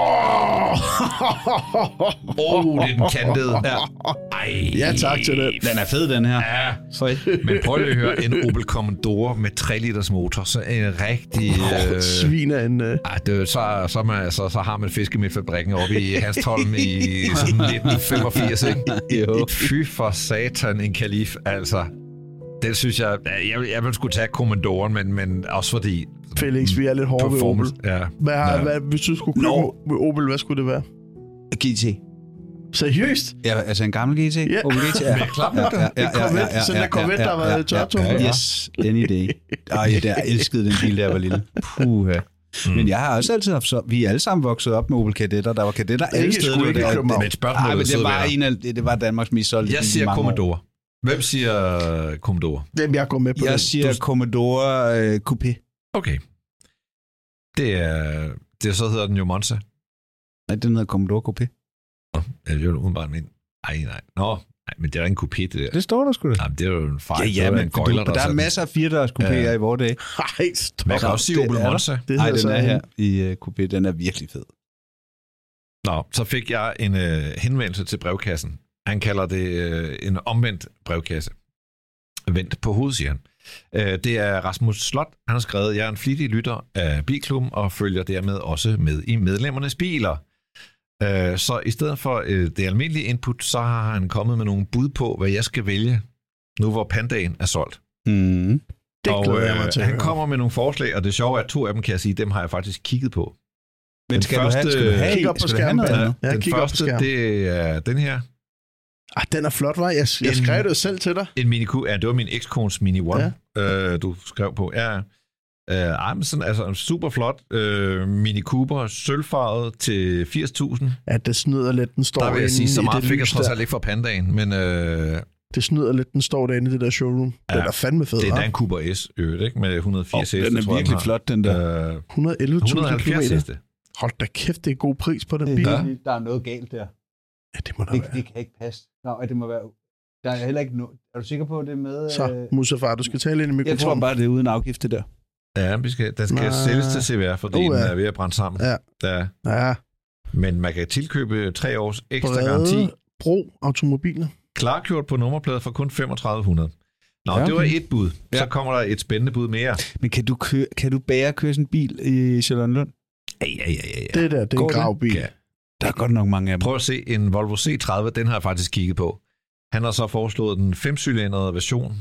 S2: er den kantede.
S3: Ja, tak til den.
S4: Den er fed, den her.
S2: Ja. Men prøv lige at høre en Opel Commodore med 3 liters motor. Så en rigtig...
S3: svin af en...
S2: Så har man fiskemiddelfabrikken oppe i Hanstholm i sådan 1985, ikke?
S4: Jo.
S2: Fy for satan, en Kalif, altså. Den synes jeg vil skulle tage Commodoren, men også fordi...
S3: Felix, vi er lidt hårde ved Opel.
S2: Ja.
S3: Hvad, hvis du skulle købe med Opel, hvad skulle det være?
S4: GT.
S3: Seriøst?
S4: Ja, altså en gammel GT?
S3: Ja.
S4: Opel GT, ja.
S2: Med klapmotor?
S3: Sådan en Corvette, der var tørtum.
S4: Yes, any day. Jeg elskede den bil, der var lille. Puha. Men jeg har også altid haft så... Vi er alle sammen vokset op med Opel Kadetter. Der var Kadetter alle steder. Det var Danmarks mest solgte.
S2: Jeg siger Commodore. Hvem siger Commodore?
S3: Hvem jeg går med på?
S4: Jeg siger Commodore Coupé.
S2: Okay. Det så hedder den jo Monza.
S4: Nej, den hedder Commodore Coupé.
S2: Det er jo udenbart min... Nej. Men det er en coupé, det der.
S4: Det står der sgu da.
S2: Jamen, det er jo en fejl.
S4: Ja, men der er masser af 4-dørs coupéer i vores dag.
S3: Nej, stop.
S2: Man kan også sige Opel Monza.
S4: Nej, den er her i coupé. Den er virkelig fed.
S2: Nå, så fik jeg en henvendelse til brevkassen. Han kalder det en omvendt brevkasse. Vendt på hovedet, siger han. Det er Rasmus Slot. Han har skrevet, jeg er en flittig lytter af Bilklubben og følger dermed også med i medlemmernes biler. Så i stedet for det almindelige input, så har han kommet med nogle bud på, hvad jeg skal vælge, nu hvor Pandaen er solgt.
S3: Det glæder jeg mig til.
S2: Han kommer med nogle forslag, og det sjove er, at 2 af dem, kan jeg sige, dem har jeg faktisk kigget på.
S4: Men skal du have noget?
S2: Den første, det er den her.
S3: Den er flot, var jeg skrev det selv til dig.
S2: En Mini Cooper, det var min ekskons Mini One, du skrev på. Ja. Men sådan, altså en super flot Mini Cooper, sølvfarvet til 80.000.
S3: Ja, det snyder lidt, den står.
S2: Der vil jeg sige, så meget fik jeg trods alt ikke fra Pandaen, men...
S3: Det snyder lidt, den står derinde i det der showroom. Ja, den er fandme fed,
S2: det er en Cooper S, ikke? Med 180 heste,
S4: den er virkelig flot, den der.
S3: 111.000 km. Hold da kæft, det er god pris på den bil.
S4: Der er noget galt der.
S3: Ja, det må der være.
S4: Det kan ikke passe. Nå, det må være... Der er heller ikke noget... Er du sikker på, det med...
S3: Så, Mustafa, du skal tale ind i mikrofonen.
S4: Jeg tror bare, det er uden afgift, det der.
S2: Ja, den skal sælges til CVR, fordi den er ved at brænde sammen.
S3: Ja.
S2: Men man kan tilkøbe 3 års ekstra garanti.
S3: Bro automobiler.
S2: Klargjort på nummerplade for kun 3.500. Nå, det var et bud. Så kommer der et spændende bud mere.
S4: Men kan du bære køre sådan en bil i Charlottenlund?
S2: Ja.
S3: Det er en gravbil. Ja.
S4: Der er godt nok mange af dem.
S2: Prøv at se, en Volvo C30, den har jeg faktisk kigget på. Han har så foreslået den 5-cylindrede version,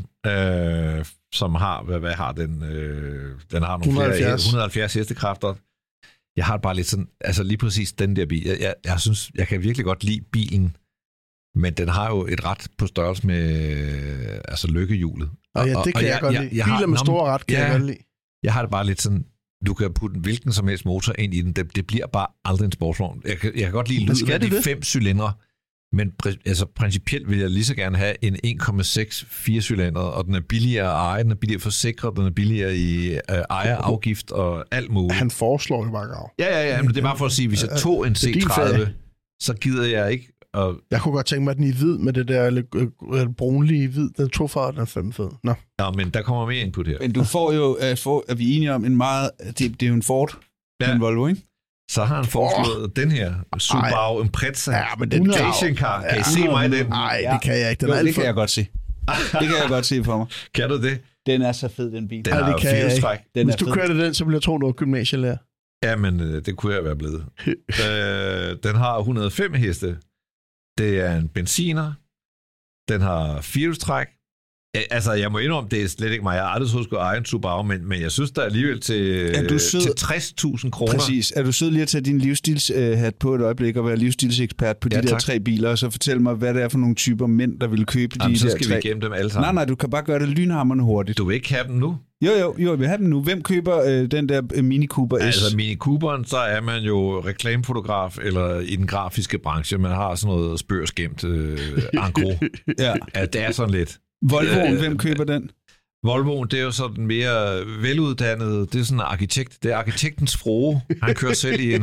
S2: som har, hvad har den? Den har nogle 170 hestekræfter. Jeg har bare lidt sådan, altså lige præcis den der bil. Jeg synes, jeg kan virkelig godt lide bilen, men den har jo et ret på størrelse med altså lykkehjulet.
S3: Og det kan jeg godt lide. Biler med store ret kan jeg godt lide.
S2: Jeg har det bare lidt sådan, du kan putte hvilken som helst motor ind i den. Det bliver bare aldrig en sportsvogn. Jeg kan godt lide lyden af de 5 cylindre, men altså principielt vil jeg lige så gerne have en 1,6 4-cylinder, og den er billigere at eje, den er billigere forsikret, den er billigere i ejerafgift og alt muligt.
S3: Han foreslår jo bare gav.
S2: Ja, men det er bare for at sige, hvis jeg tog en C30, så gider jeg ikke.
S3: Jeg kunne godt tænke mig, at den i hvid med det der brunlige hvid, den tofarvet, den er fandme fed. Nå.
S2: Ja, men der kommer mere input her.
S4: Men du får jo, er vi enige om, en meget, det er jo en Ford, en Volvo, ikke?
S2: Så har han foreslået den her Subaru Impreza.
S3: Ja, men den
S2: stationcar. Kan I se mig den?
S3: Nej, det kan jeg ikke. Den
S4: det kan jeg godt se. Det kan jeg godt se for mig.
S2: Kan du det?
S4: Den er så fed, den bil.
S2: Den har firehjulstræk.
S3: Hvis du kørte den, så ville jeg tro, du var gymnasielærer.
S2: Ja, men det kunne jeg være blevet. Den har 105 heste. Det er en benziner. Den har firehjulstræk. Altså, jeg må indrømme, det er slet ikke mig. Jeg har aldrig troet, at skulle eje en Subaru, men jeg synes, der er alligevel til 60.000 kroner.
S4: Præcis. Er du sød lige at tage din livsstilshat på et øjeblik og være livsstilsekspert på de der 3 biler, og så fortælle mig, hvad det er for nogle typer mænd, der vil købe de der 3?
S2: Så skal vi igennem dem alle sammen.
S4: Nej, du kan bare gøre det lynhamrende hurtigt.
S2: Du vil ikke have dem nu?
S4: Jo, jeg vil have dem nu. Hvem køber den der Mini Cooper S? Altså,
S2: Mini Cooperen, så er man jo reklamefotograf eller i den grafiske branche. Man har sådan noget spørsgemt angro. Ja, det er sådan lidt.
S4: Volvoen, hvem køber den?
S2: Volvoen, det er jo sådan mere veluddannet. Det er sådan en arkitekt. Det er arkitektens frue. Han kører selv i en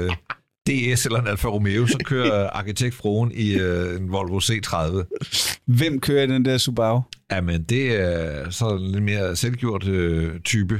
S2: DS eller en Alfa Romeo, så kører arkitekt fruen i en Volvo C30.
S4: Hvem kører den der Subaru?
S2: Jamen, det er så lidt mere selvgjort type.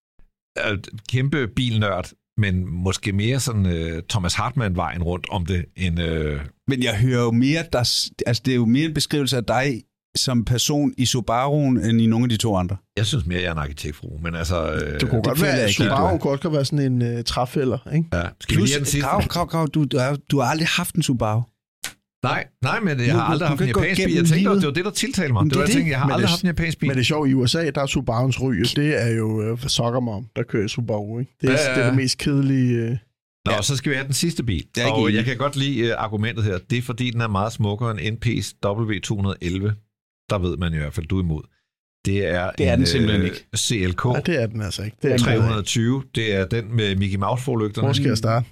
S2: Kæmpe bilnørd, men måske mere sådan Thomas Hartmann-vejen rundt om det end...
S4: Men jeg hører jo mere, det er jo mere en beskrivelse af dig som person i Subaru'en end i nogle af de 2 andre.
S2: Jeg synes mere, jeg er en arkitektfrå, men altså...
S3: Det kunne godt være, at Subaru godt kan være sådan en træfælder, ikke?
S2: Ja. Skal vi lige have den sidste?
S4: Grav, du har aldrig haft en Subaru.
S2: Nej, men jeg har aldrig haft en japansk bil. Jeg tænkte, det var det, der tiltalte mig. Jeg har aldrig haft en japansk bil.
S3: Men det er sjovt, i USA, der er Subaruens ry, det er jo Soccer Mom, der kører Subaru, ikke? Det er det mest kedelige...
S2: Nå, så skal vi have den sidste bil. Og jeg kan godt lide argumentet her. Det er, fordi den er meget smukkere end NP's W211. Der ved man i hvert fald, du er imod. Det er
S4: den simpelthen ikke.
S2: CLK.
S3: Nej, det er den altså ikke.
S2: Det er 320. Det er den med Mickey Mouse-forlygterne.
S3: Hvor skal jeg starte?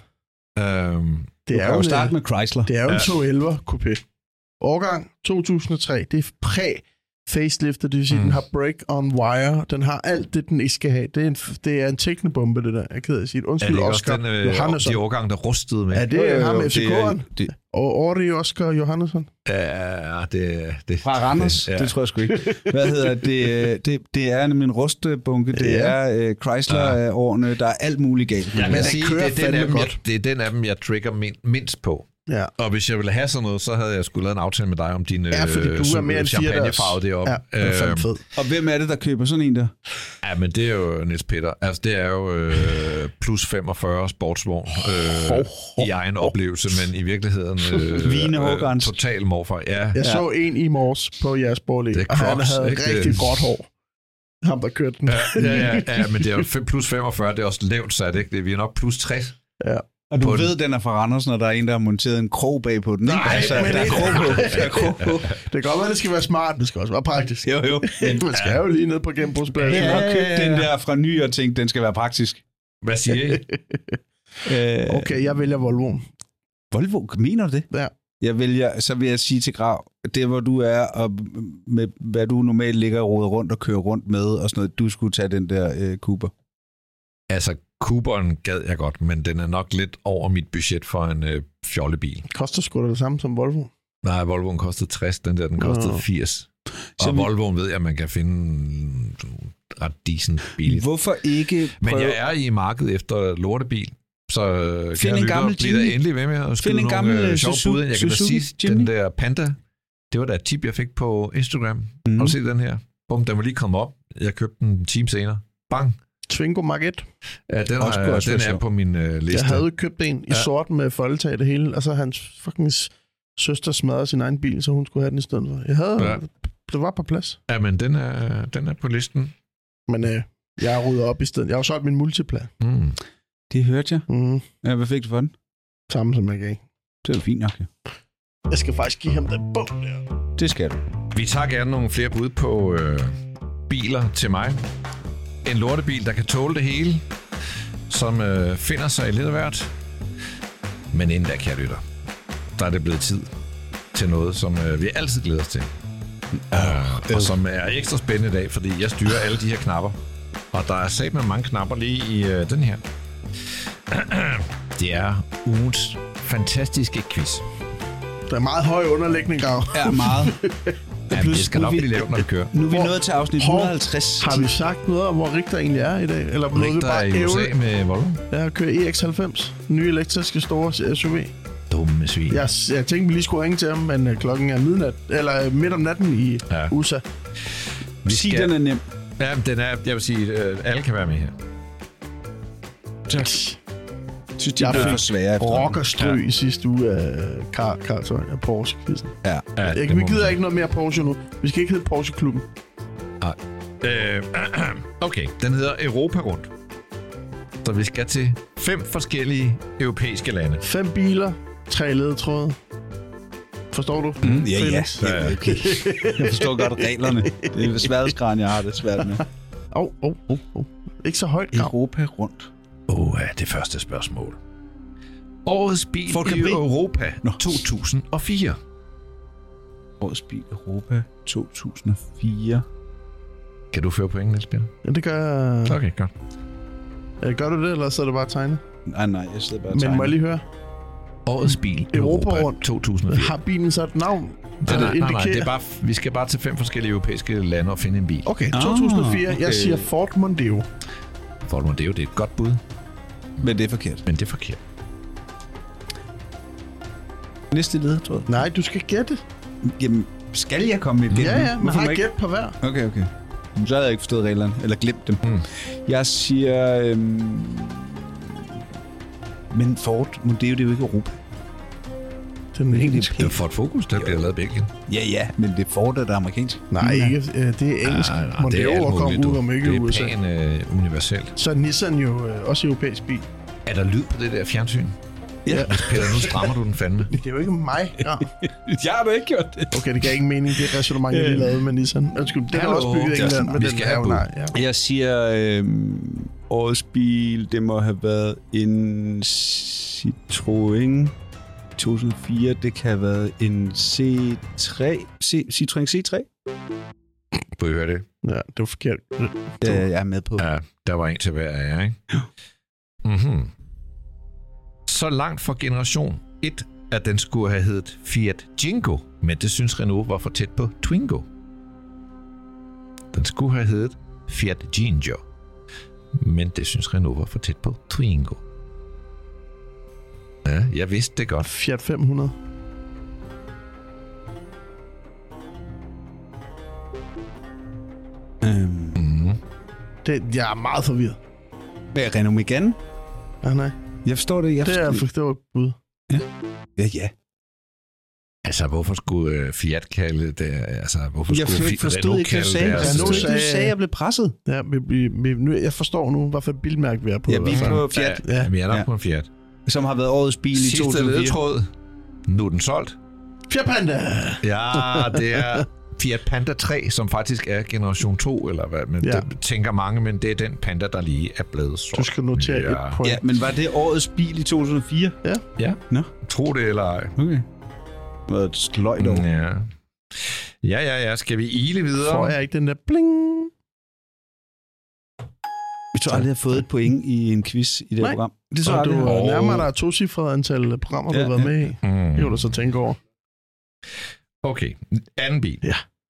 S4: Det er jo starte med Chrysler.
S3: Det er jo en 211 coupé. Årgang 2003. Det er facelifter, det vil sige, den har brake on wire, den har alt det, den ikke skal have. Det er en teknobombe, det der. Jeg er ked af at sige. Undskyld, Oscar Johannesson.
S2: De årgange, der rustede med.
S3: Ja, det er ham FCK'eren. Og Ori Oscar Johannesson.
S2: Ja, det
S4: fra Randers, det tror jeg sgu ikke. Hvad hedder det? Det er nemlig en rustbunke. Det er Chrysler-årene. Der er alt muligt galt.
S3: Ja, men
S2: det er den af dem, jeg trigger mindst på.
S3: Ja.
S2: Og hvis jeg ville have sådan noget, så havde jeg skulle lave en aftale med dig om din
S3: champagnefarve
S2: deroppe.
S4: Og hvem er det, der køber sådan en der?
S2: Ja, men det er jo Niels Peter. Altså, det er jo plus 45 sportsvogn i egen oplevelse, men i virkeligheden total morfar. Ja.
S3: Jeg så en i morges på jeres borlæg, og han havde rigtig godt hår. Ham, der kørte den.
S2: Ja, men det er jo plus 45, det er også lavt sat, ikke? Vi er nok plus 60.
S3: Ja.
S4: Og du ved, den er fra Randers, når der er en, der har monteret en krog bag på den.
S3: Nej, altså, der er krog på. Det kan godt være, det skal være smart, det skal også være praktisk.
S4: Jo.
S3: Man skal jo lige ned på genbrugspladsen.
S4: Jeg har købt den der fra Ny og tænkt, den skal være praktisk.
S2: Hvad siger I?
S3: Okay, jeg vælger Volvo.
S4: Volvo? Mener du det?
S3: Ja.
S4: Så vil jeg sige til Grav, det hvor du er, og med hvad du normalt ligger og roder rundt og kører rundt med, og sådan noget, du skulle tage den der Cooper.
S2: Altså, Cooperen gad jeg godt, men den er nok lidt over mit budget for en fjollebil.
S3: Koster sgu da det samme som Volvo?
S2: Nej, Volvoen kostede 60, den kostede 80. Og Volvoen ved jeg, at man kan finde ret decent bil.
S4: Hvorfor ikke
S2: prøve... Men jeg er i markedet efter lortebil, så kan jeg blive der endelig ved med at skyde nogle sjove bud. Jeg kan da sige, den der Panda, det var da et tip, jeg fik på Instagram. Har du set den her? Bum, den var lige kommet op. Jeg købte den en time senere. Bang!
S3: Twingo Mark 1.
S2: Ja, den er på min liste.
S3: Jeg havde købt en i sort med foldetag det hele, og så hans fucking søster smadrede sin egen bil, så hun skulle have den i stedet for. Det var på plads.
S2: Ja, men den er på listen.
S3: Men jeg har ryddet op i stedet. Jeg har jo solgt min multipla.
S4: Det hørte jeg.
S3: Mm.
S4: Ja, hvad fik du for den?
S3: Samme som jeg gav.
S4: Det er fint nok, ja.
S3: Jeg skal faktisk give ham den bog der.
S4: Det skal du.
S2: Vi tager gerne nogle flere bud på biler til mig. En lortebil, der kan tåle det hele, som finder sig i lidt af hvert. Men inden da, kære lytter, der er det blevet tid til noget, som vi altid glæder os til. Og som er ekstra spændende i dag, fordi jeg styrer alle de her knapper. Og der er sat med mange knapper lige i den her. Det er ugens fantastiske quiz.
S3: Der er meget høj underlægning, Grav.
S4: Ja, meget.
S2: Ja, det skal nok blive lavt, når vi kører.
S4: Nu er vi nået til afsnit 150.
S3: Har vi sagt noget om, hvor Richter egentlig er i dag? Eller
S2: Richter er i USA med Volvo.
S3: Jeg kører EX90. Nye elektriske store SUV.
S2: Dumme svin.
S3: Jeg tænkte, vi lige skulle ringe til ham, men klokken er midnat, eller midt om natten i USA.
S4: Sig, den er nem.
S2: Ja, den er, jeg vil sige, alle kan være med her.
S3: Tak.
S4: Synes, jeg er for svære.
S3: Rockerstrøg i sidste uge af Porsche.
S2: Ja,
S3: vi gider ikke noget mere Porsche nu. Vi skal ikke hedde Porsche-klubben.
S2: Nej. Okay, den hedder Europa rundt. Så vi skal til 5 forskellige europæiske lande.
S3: 5 biler, 3 ledetråde. Forstår du?
S4: Ja. Okay. Jeg forstår godt reglerne. Det er sværhedsgraden, jeg har det svært med.
S3: Ikke så højt.
S4: Europa rundt.
S2: Det første spørgsmål. Årets bil i Europa 2004.
S4: Årets bil i Europa 2004.
S2: Kan du føre point, Niels Peter?
S3: Ja, det gør jeg.
S2: Okay, godt.
S3: Gør du det, eller så er det bare tegnet?
S4: Nej, jeg sidder bare og tegnet.
S3: Men må jeg lige høre?
S2: Årets bil i Europa rundt 2004.
S3: Har bilen så et navn?
S2: Nej, det er bare, vi skal bare til 5 forskellige europæiske lande og finde en bil.
S3: Okay, 2004. Okay. Jeg siger Ford Mondeo.
S2: Ford Mondeo, det er et godt bud.
S4: Men det er forkert. Næste led, tror jeg.
S3: Nej, du skal gætte.
S4: Jamen, skal jeg komme med et gæt?
S3: Ja, man har gæt på hver.
S4: Okay. Så havde jeg ikke forstået reglerne, eller glemt dem. Jeg siger... Men Ford Mondeo, det er jo ikke Europa.
S3: Det er engelsk.
S2: Det er Ford Focus, der bliver lavet i Belgien.
S4: Ja, men det er Ford, der er amerikansk.
S3: Nej, ikke. Det er engelsk. Mondeo kommer ud om ikke i USA.
S2: Det er pænt universelt.
S3: Så er Nissan jo også europæisk bil.
S2: Er der lyd på det der fjernsyn?
S3: Ja.
S2: Peter, nu strammer du den fandme.
S3: Det er jo ikke mig. Ja.
S4: Jeg har da ikke gjort det.
S3: Okay, det gav ikke mening. Det er resonemang, jeg lige lavede med Nissan. Det er også bygget i England, men den er jo nej. Ja.
S4: Jeg siger, årets bil, det må have været en Citroën 2004. Det kan have været en Citroën C3.
S2: Kunne I høre det?
S3: Ja, det var forkert.
S4: Jeg er med på.
S2: Ja, der var en til hver af jer, ikke?
S4: Ja.
S2: Mm-hmm. Så langt fra generation 1, at den skulle have heddet Fiat Jingo, men det synes Renault var for tæt på Twingo. Den skulle have heddet Fiat Jingo, men det synes Renault var for tæt på Twingo. Ja, jeg vidste det godt.
S3: Fiat 500. Jeg er meget forvirret.
S4: Hvad er Renault Megane?
S3: Nej.
S4: Jeg forstår det.
S3: Det er et bud.
S4: Ja.
S3: Altså,
S2: hvorfor skulle Fiat kalde det? Altså, hvorfor
S4: jeg
S2: skulle Renault kalde det?
S4: Du sagde, jeg blev presset.
S3: Ja, jeg forstår nu, hvorfor bilmærke vi er på.
S4: Ja, vi er på Fiat.
S2: Ja, vi er nok på en Fiat.
S4: Som har været årets bil i 2004.
S2: Sidste ledetråd. Nu er den solgt.
S3: Fiat Panda!
S2: Ja, det er Fiat Panda 3, som faktisk er generation 2, eller hvad? Men det tænker mange, men det er den Panda, der lige er blevet solgt.
S3: Du skal notere et point.
S4: Ja, men var det årets bil i 2004?
S3: Ja.
S2: Nå. Tro det eller ej.
S4: Okay. Det var et sløjt år.
S2: Ja. Skal vi ile videre?
S3: Får jeg ikke den der bling?
S4: Vi tror aldrig, jeg har fået et point i en quiz i det her program.
S3: Det tror jeg, du nærmere der er 2-cifret antal programmer, du har været med i. Det kan du så tænke over.
S2: Okay, anden bil.
S3: Ja.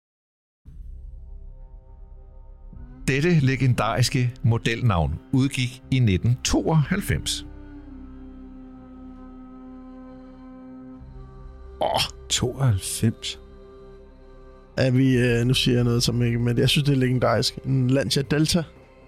S2: Dette legendariske modelnavn udgik i 1992.
S4: 92?
S3: Er vi, nu siger jeg noget som ikke, men jeg synes, det er legendarisk. En Lancia Delta.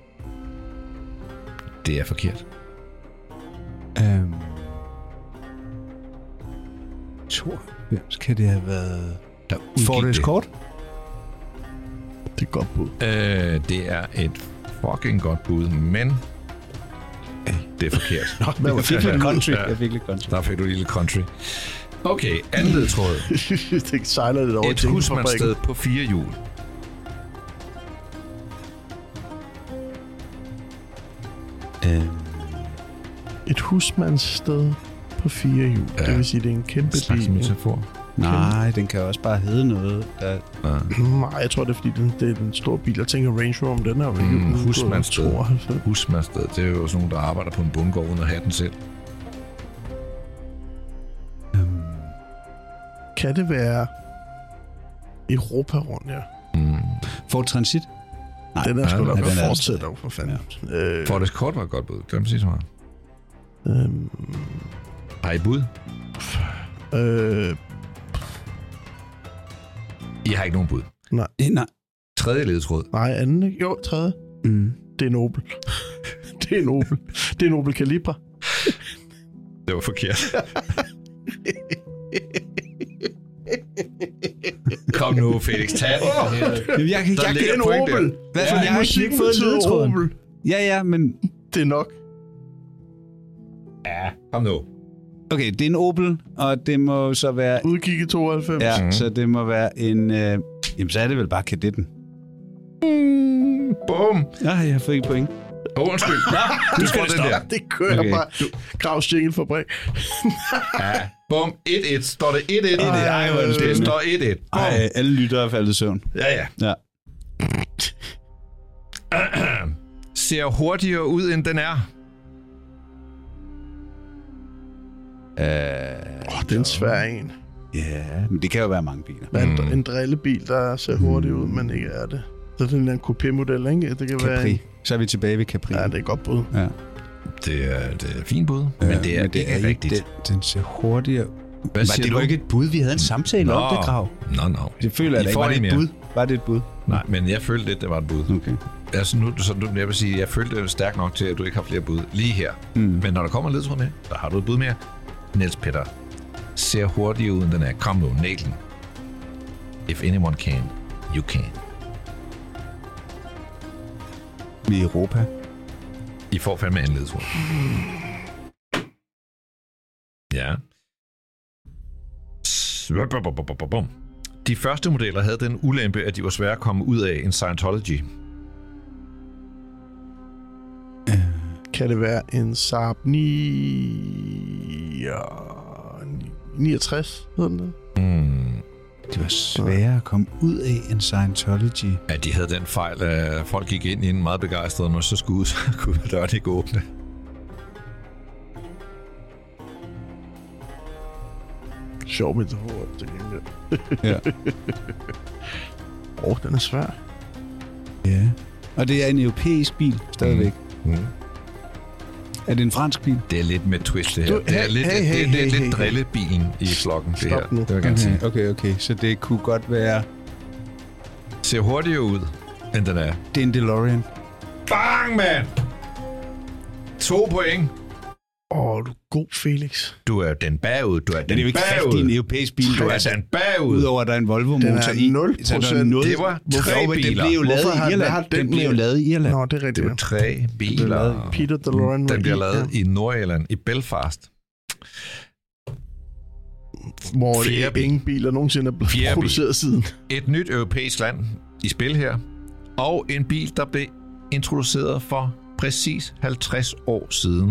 S2: Det er forkert.
S4: 92 kan det have været...
S2: Der udgik
S4: Ford
S2: det.
S4: Escort?
S3: Det er et godt bud.
S2: Det er et fucking godt bud, men det er forkert.
S4: Jeg fik lidt country.
S2: Ja.
S4: Jeg fik lidt country.
S2: Der fik du lille country. Okay, anden ledtråd.
S3: Det sejler lidt over
S2: Et husmandssted på 4 hjul.
S3: Et husmandssted på 4 hjul.
S2: Ja.
S3: Det vil sige, det er en kæmpe
S2: En slags
S3: bil.
S2: metafor.
S4: Nej, den kan også bare hedde noget.
S3: Nej, jeg tror, det er fordi, det er en stor bil. Jeg tænker Range Rover, den er jo ikke
S2: husmandssted.
S3: 92.
S2: Husmandssted, det er jo sådan nogle, der arbejder på en bundgård uden at have den selv.
S3: Kan det være Europa rundt, ja?
S4: Ford Transit? Nej,
S3: Den er sgu da
S4: den
S3: godt
S4: er
S3: fortsat dog, for fanden. Ja.
S2: Ford Escort var et godt bud. Glem sige så meget. Har I bud? I har ikke nogen bud.
S4: Nej.
S2: Tredje ledtråd.
S3: Nej, anden, ikke? Jo, tredje. Det er en Opel. Det er en Opel. Det er en Opel Calibra.
S2: Det var forkert. Kom nu, Felix. Tag den.
S4: Jeg
S3: Det er en Opel.
S4: Hvad for, jeg har ikke fået ledetråden.
S3: Opel.
S4: Ja, men...
S3: Det er nok.
S2: Ja, kom nu.
S4: Okay, det er en Opel, og det må så være...
S3: Udgik i 92.
S4: Ja, så det må være en... Jamen, så er det vel bare Kadetten.
S2: Bum.
S4: Ja, jeg får ikke point.
S2: Undskyld. Du skal den der.
S3: Det kører
S4: Okay.
S3: bare. Gravs Jingle-fabrik.
S2: Ja. Bum. 1-1. Står det 1-1?
S4: Ej, hvor er det
S2: Det
S4: spændende.
S2: står 1-1. Bum.
S4: Ej, alle lyttere er faldet i søvn.
S2: Ja.
S4: Ja.
S2: Ser hurtigere ud, end den er.
S3: Det er en svær en.
S4: Ja, men det kan jo være mange biler.
S3: Hvad er en drillebil, der ser hurtigt ud, men ikke er det. Så er det en coupé-model, ikke? Det kan være
S4: Capri.
S3: en...
S4: Så er vi tilbage ved Capri.
S3: Ja, det er et godt bud.
S4: Ja.
S2: Det er fint bud, men det er ikke rigtigt.
S4: Den ser hurtigere.
S2: Hvad siger
S4: det
S2: du?
S4: var ikke et bud, vi havde en samtale om det, Grav.
S2: Nå.
S4: Det føler jeg da ikke. Var det et bud? Var det et bud?
S2: Nej, men jeg følte lidt, det var et bud.
S4: Okay.
S2: Altså jeg vil sige, jeg følte det stærkt nok til, at du ikke har flere bud lige her. Men når der kommer en ledtråd med, der har du et bud mere. Niels Peter ser hurtigere ud, end den er. Kom nu, nail den. If anyone can, you can.
S4: I Europa.
S2: I får fandme en ledtråd. Ja. De første modeller havde den ulempe, at de var svære at komme ud af en Scientology.
S3: Kan det være en Saab 69, hedder den det?
S4: Det var svære at komme ud af en Scientology.
S2: Ja, de havde den fejl, at folk gik ind i en meget begejstret, når så skulle ud, så kunne døren ikke åbne.
S3: Sjov metafor, til gengæld.
S4: Ja.
S3: Den er svær.
S4: Ja. Og det er en europæisk bil, stadigvæk. Er det en fransk bil?
S2: Det er lidt med twist, det her. Det er lidt drillebilen i flokken, det her.
S3: nu.
S2: Det vil jeg gerne sige.
S4: Okay. Så det kunne godt være...
S2: Ser hurtigere ud, end den er.
S4: Det er en DeLorean.
S2: Bang, mand! 2 point.
S3: Du er god, Felix.
S2: Du er den bagud. Du er den
S4: Det er jo ikke
S2: bagud.
S4: rigtig en europæisk bil.
S2: Du er den bagud.
S4: Udover at der er en Volvo-motor
S3: Den er
S4: i.
S3: 0%.
S4: Så der er noget.
S2: Det var 3 biler.
S4: Den blev jo lavet
S3: Hvorfor har
S4: i Irland.
S3: den
S4: Den blev jo lavet i Irland.
S3: Nå, det er rigtigt.
S2: Det var 3 biler.
S3: Peter DeLorean.
S2: Den bliver lavet i Nordirland, i Belfast.
S3: Hvor det
S2: Fjerde
S3: er
S2: bil.
S3: ingen biler nogensinde er blevet
S2: Fjerde
S3: produceret siden.
S2: Et nyt europæisk land i spil her. Og en bil, der blev introduceret for præcis 50 år siden.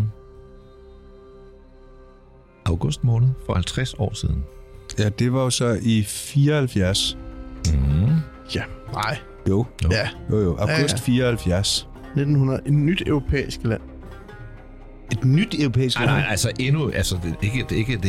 S2: August måned for 50 år siden.
S4: Ja, det var jo så i 74.
S3: Ja, nej.
S4: Jo.
S3: Ja,
S4: Jo. August 74.
S3: 1900. Et nyt europæisk land.
S4: Et nyt europæisk land?
S2: Nej, altså endnu, altså det er ikke en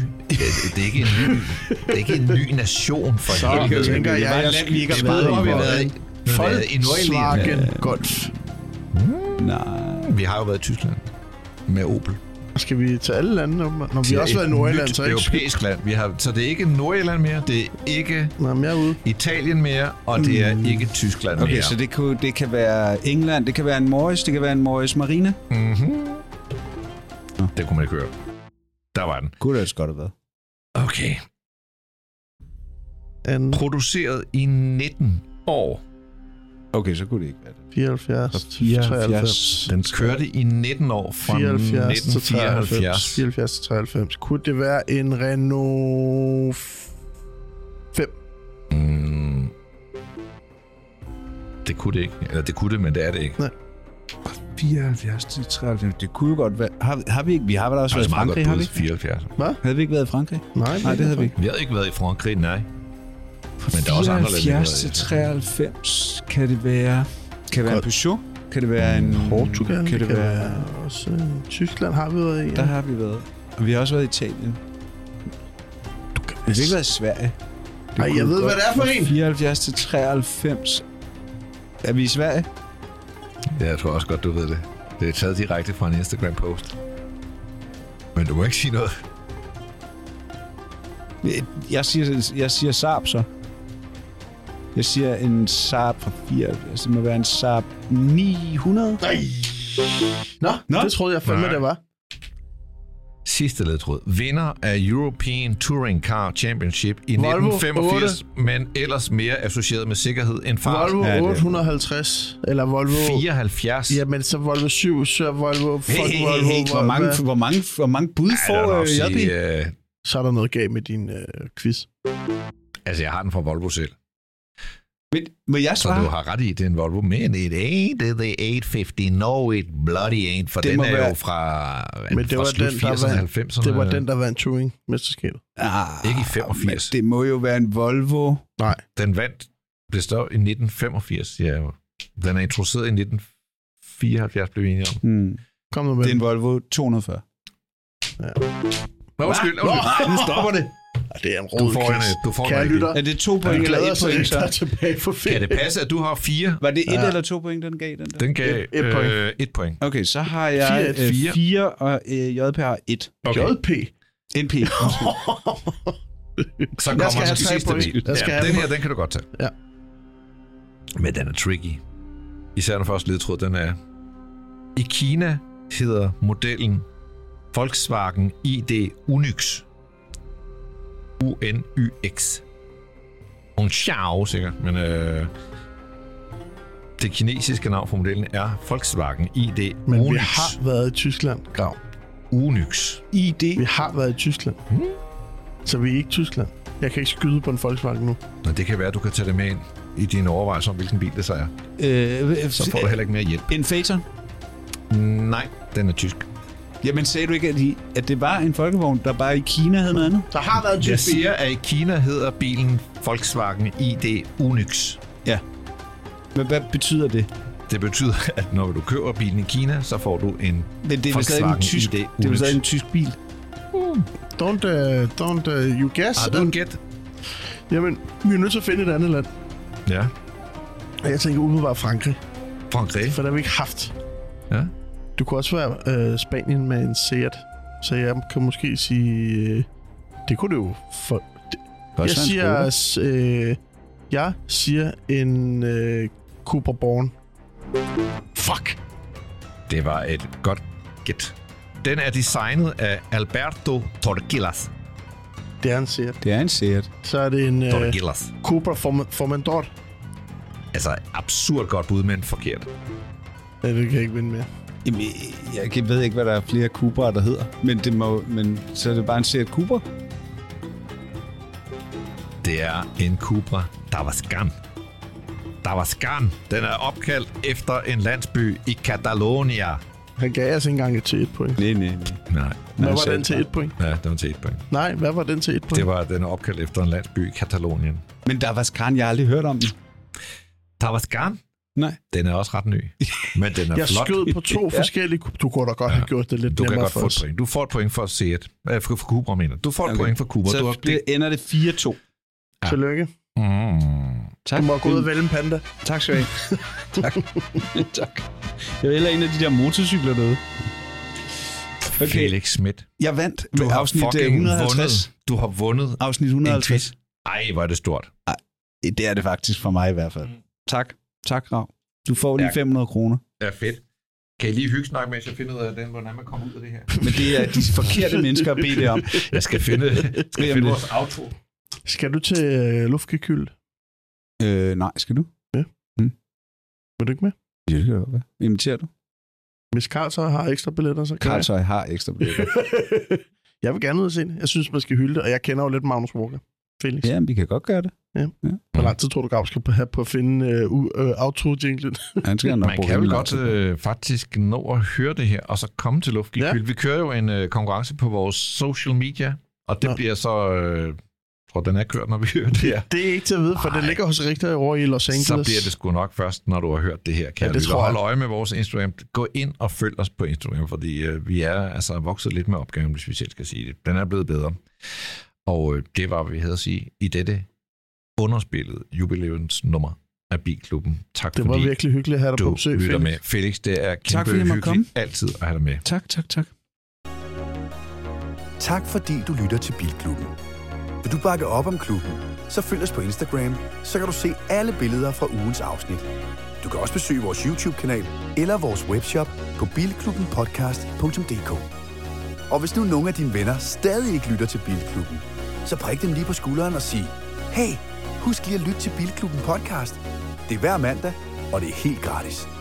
S2: ny nation for
S3: Så
S2: helvede.
S3: tænker
S4: det var
S3: jeg,
S4: et land, vi ikke har
S2: Det ved
S4: været
S2: vi
S4: i.
S2: har været i Nordjylland.
S3: Volkswagen Golf.
S4: Nej.
S2: Vi har jo været i Tyskland med Opel.
S3: Skal vi til alle lande? Når vi har også været i Nordjylland, så er det ikke...
S2: europæisk land. Så det er ikke Nordjylland mere, det er ikke
S3: Nå, men jeg er ude.
S2: Italien mere, og det er ikke Tyskland mere.
S4: Okay, så det kan være England, det kan være en Morris, det kan være en Morris Marine.
S2: Det kunne man ikke høre. Der var den.
S4: Kunne det også godt have været.
S2: Okay.
S3: en...
S2: Produceret i 19 år.
S4: Okay, så kunne det ikke være det.
S3: 74 til 93.
S2: Den kørte i 19 år fra
S3: 74 til
S2: 1974.
S3: 74 til 93. Kunne det være en Renault 5?
S2: Det kunne det ikke. Eller det kunne det, men det er det ikke.
S3: Nej.
S4: 74 til 93. Det kunne jo godt være... Har vi ikke? Vi har vel også været i Frankrig, har vi ikke?
S2: 74.
S3: Hvad?
S4: Havde vi ikke været i Frankrig?
S3: Nej,
S4: det havde vi ikke.
S2: Vi havde ikke været i Frankrig, nej. Men der er også andre lande.
S4: 74 til 93. Kan det være... Kan det være en Peugeot? Kan det være en...
S3: Portugal? Kan det være... Også, Tyskland har vi været i. Ja.
S4: Der har vi været. Og vi har også været i Italien. Vi har ikke været i Sverige.
S3: Nej, jeg ved, hvad det er for en.
S4: 74 til 93. Er vi i Sverige?
S2: Ja, jeg tror også godt, du ved det. Det er taget direkte fra en Instagram-post. Men du må ikke sige noget.
S4: Jeg siger Saab så. Jeg siger en Saab fra 74. Det må være en Saab 900.
S3: Nej. Nå, det troede jeg fandme, det var.
S2: Sidste ledtråd. Vinder af European Touring Car Championship i
S3: Volvo
S2: 1985, 8. Men ellers mere associeret med sikkerhed end fart.
S3: Volvo 850, eller Volvo...
S2: 74.
S3: Jamen, så Volvo 7, så Volvo...
S4: Hvor mange bud får JP?
S3: Så er der noget galt med din quiz.
S2: Altså, jeg har den fra Volvo selv.
S4: Men jeg svarer...
S2: Så du har ret i, det er en Volvo, men it ain't the 850. No, it bloody ain't, for det den er være... jo fra,
S3: men det var
S2: slut 80'erne og 90'erne.
S3: Det var den, der vandt Touring-mesterskabet.
S2: Ikke i 85.
S4: Det må jo være en Volvo.
S2: Nej. Den vandt, blev stået i 1985. Ja. Den er introduceret i 1974, blev vi enige om.
S3: Kom nu med.
S4: Det er en Volvo 240.
S3: Ja.
S2: Undskyld.
S4: Nu stopper det.
S3: Det er en rød
S2: du får
S3: Kære lytter,
S4: er det 2 point eller 1 point?
S3: Så tilbage for
S2: kan det passe, at du har 4?
S4: Var det 1 eller 2 point, den gav? Den der?
S2: Den gav
S3: 1 point.
S2: 1 point.
S4: Okay, så har jeg 4, og JP har 1.
S3: Okay. JP?
S4: NP.
S2: Så kommer den sidste bil. Den her, den kan du godt tage.
S3: Ja.
S2: Men den er tricky. Især den første ledtråd, den er... I Kina hedder modellen Volkswagen ID Unyx. UNYX. Xiao, sikkert, men det kinesiske navn for modellen er Volkswagen ID
S3: Men
S2: Unyx.
S3: Vi har været i Tyskland, Grav.
S2: Unyx.
S3: ID. Vi har været i Tyskland. Så vi er ikke i Tyskland. Jeg kan ikke skyde på en Volkswagen nu.
S2: Nå, det kan være, at du kan tage det med ind i dine overvejelser om, hvilken bil det så er. Så får du heller ikke mere hjælp.
S4: En Phaeton?
S2: Nej, den er tysk.
S4: Jamen, sagde du ikke, at det var en folkevogn, der bare i Kina havde noget andet?
S3: Der har været en tysk bil.
S2: Jeg siger, at i Kina hedder bilen Volkswagen ID Unyx.
S4: Ja. Men hvad betyder det?
S2: Det betyder, at når du køber bilen i Kina, så får du en Volkswagen ID Unyx.
S4: Det er stadig en tysk bil.
S3: Don't you guess?
S2: I don't get.
S3: Jamen, vi er nødt til at finde et andet land.
S2: Ja.
S3: Og jeg tænker umiddelbart Frankrig.
S2: Frankrig?
S3: For der har vi ikke haft.
S2: Ja.
S3: Du kunne også være Spanien med en Seat. Så jeg kan måske sige... det kunne det jo... Jeg siger en Cooper Born. Fuck!
S2: Det var et godt gæt. Den er designet af Alberto Torquillas.
S3: Det er en Seat.
S4: Det er en Seat.
S3: Så er det en
S2: Torquillas.
S3: Cooper Formentor.
S2: Altså, absurd godt bud, men forkert.
S3: Ja, det kan jeg ikke vinde mere.
S4: Jamen, jeg ved ikke, hvad der er flere Cooper'er, der hedder. Men så er det bare en Seat Cooper?
S2: Det er en Cupra Tavascan. Tavascan. Den er opkaldt efter en landsby i Catalonia.
S3: Han gav os engang til 1 point.
S2: Nej.
S3: Hvad var den til 1 point?
S2: Ja, den var til 1 point.
S3: Nej, hvad var den til 1 point?
S2: Det var, den er opkaldt efter en landsby i Katalonien.
S4: Men Tavascan, jeg har aldrig hørt om den.
S2: Tavascan?
S4: Nej.
S2: Den er også ret ny, men den er
S3: jeg
S2: flot.
S3: skød på 2 forskellige... Du kunne da godt have gjort det lidt nemmere for os.
S2: Du kan godt få et point. Du får et point for Seat. For Cupra, mener du. får et point for Cupra.
S4: Så ender det 4-2.
S3: Ja. Tillykke.
S4: Tak.
S3: Du må gå ud og vælge en panda.
S4: Tak skal du have. Tak. Jeg vælger en af de der motorcykler derude.
S2: Okay. Felix Schmidt.
S4: Jeg vandt med afsnit 150.
S2: Du har vundet
S4: afsnit 150.
S2: Ej, hvor er det stort.
S4: Ej, det er det faktisk for mig i hvert fald. Tak. Tak, Rav. Du får lige 500 kroner.
S2: Ja, fedt. Kan I lige hyggesnakke, mens jeg finder ud af den, hvordan man kommer ud af det her?
S4: Men det er de forkerte mennesker at bede det om.
S2: Jeg skal finde vores auto.
S3: Skal du til Luftgekyldt?
S4: Nej, skal du?
S3: Ja. Vil du ikke med?
S4: Ja, det kan godt være. Inviterer du?
S3: Hvis Carlsøj har ekstra billetter, så kan
S4: Carlsøj har ekstra billetter.
S3: Jeg vil gerne ud og se det. Jeg synes, man skal hylde det, og jeg kender jo lidt Magnus Walker. Felix.
S4: Ja, vi kan godt gøre det.
S3: Ja. Hvor lang tid tror du, Gav skal have på at finde outro-jinglen?
S2: Man kan vel godt faktisk nå at høre det her, og så komme til Luftgekyldt. Ja. Vi kører jo en konkurrence på vores social media, og det bliver så... tror, den er kørt, når vi hører det her.
S3: Det er ikke til at vide, for det ligger hos Richter over i Los Angeles.
S2: Så bliver det sgu nok først, når du har hørt det her. Kan vi holde øje med vores Instagram? Gå ind og følg os på Instagram, fordi vi er altså vokset lidt med opgaven, hvis vi selv skal sige det. Den er blevet bedre. Og det var, hvad vi havde at sige i dette underspillede jubilæumsnummer af Bilklubben. Tak
S3: det var virkelig hyggeligt at have dig på besøg,
S2: Felix. Med. Felix, det er kæmpe hyggeligt altid at have dig med.
S4: Tak.
S1: Tak fordi du lytter til Bilklubben. Vil du bakke op om klubben, så følg os på Instagram, så kan du se alle billeder fra ugens afsnit. Du kan også besøge vores YouTube-kanal eller vores webshop på bilklubbenpodcast.dk. Og hvis nu nogle af dine venner stadig ikke lytter til Bilklubben, så prik dem lige på skulderen og sig: hey, husk lige at lytte til Bilklubben podcast. Det er hver mandag, og det er helt gratis.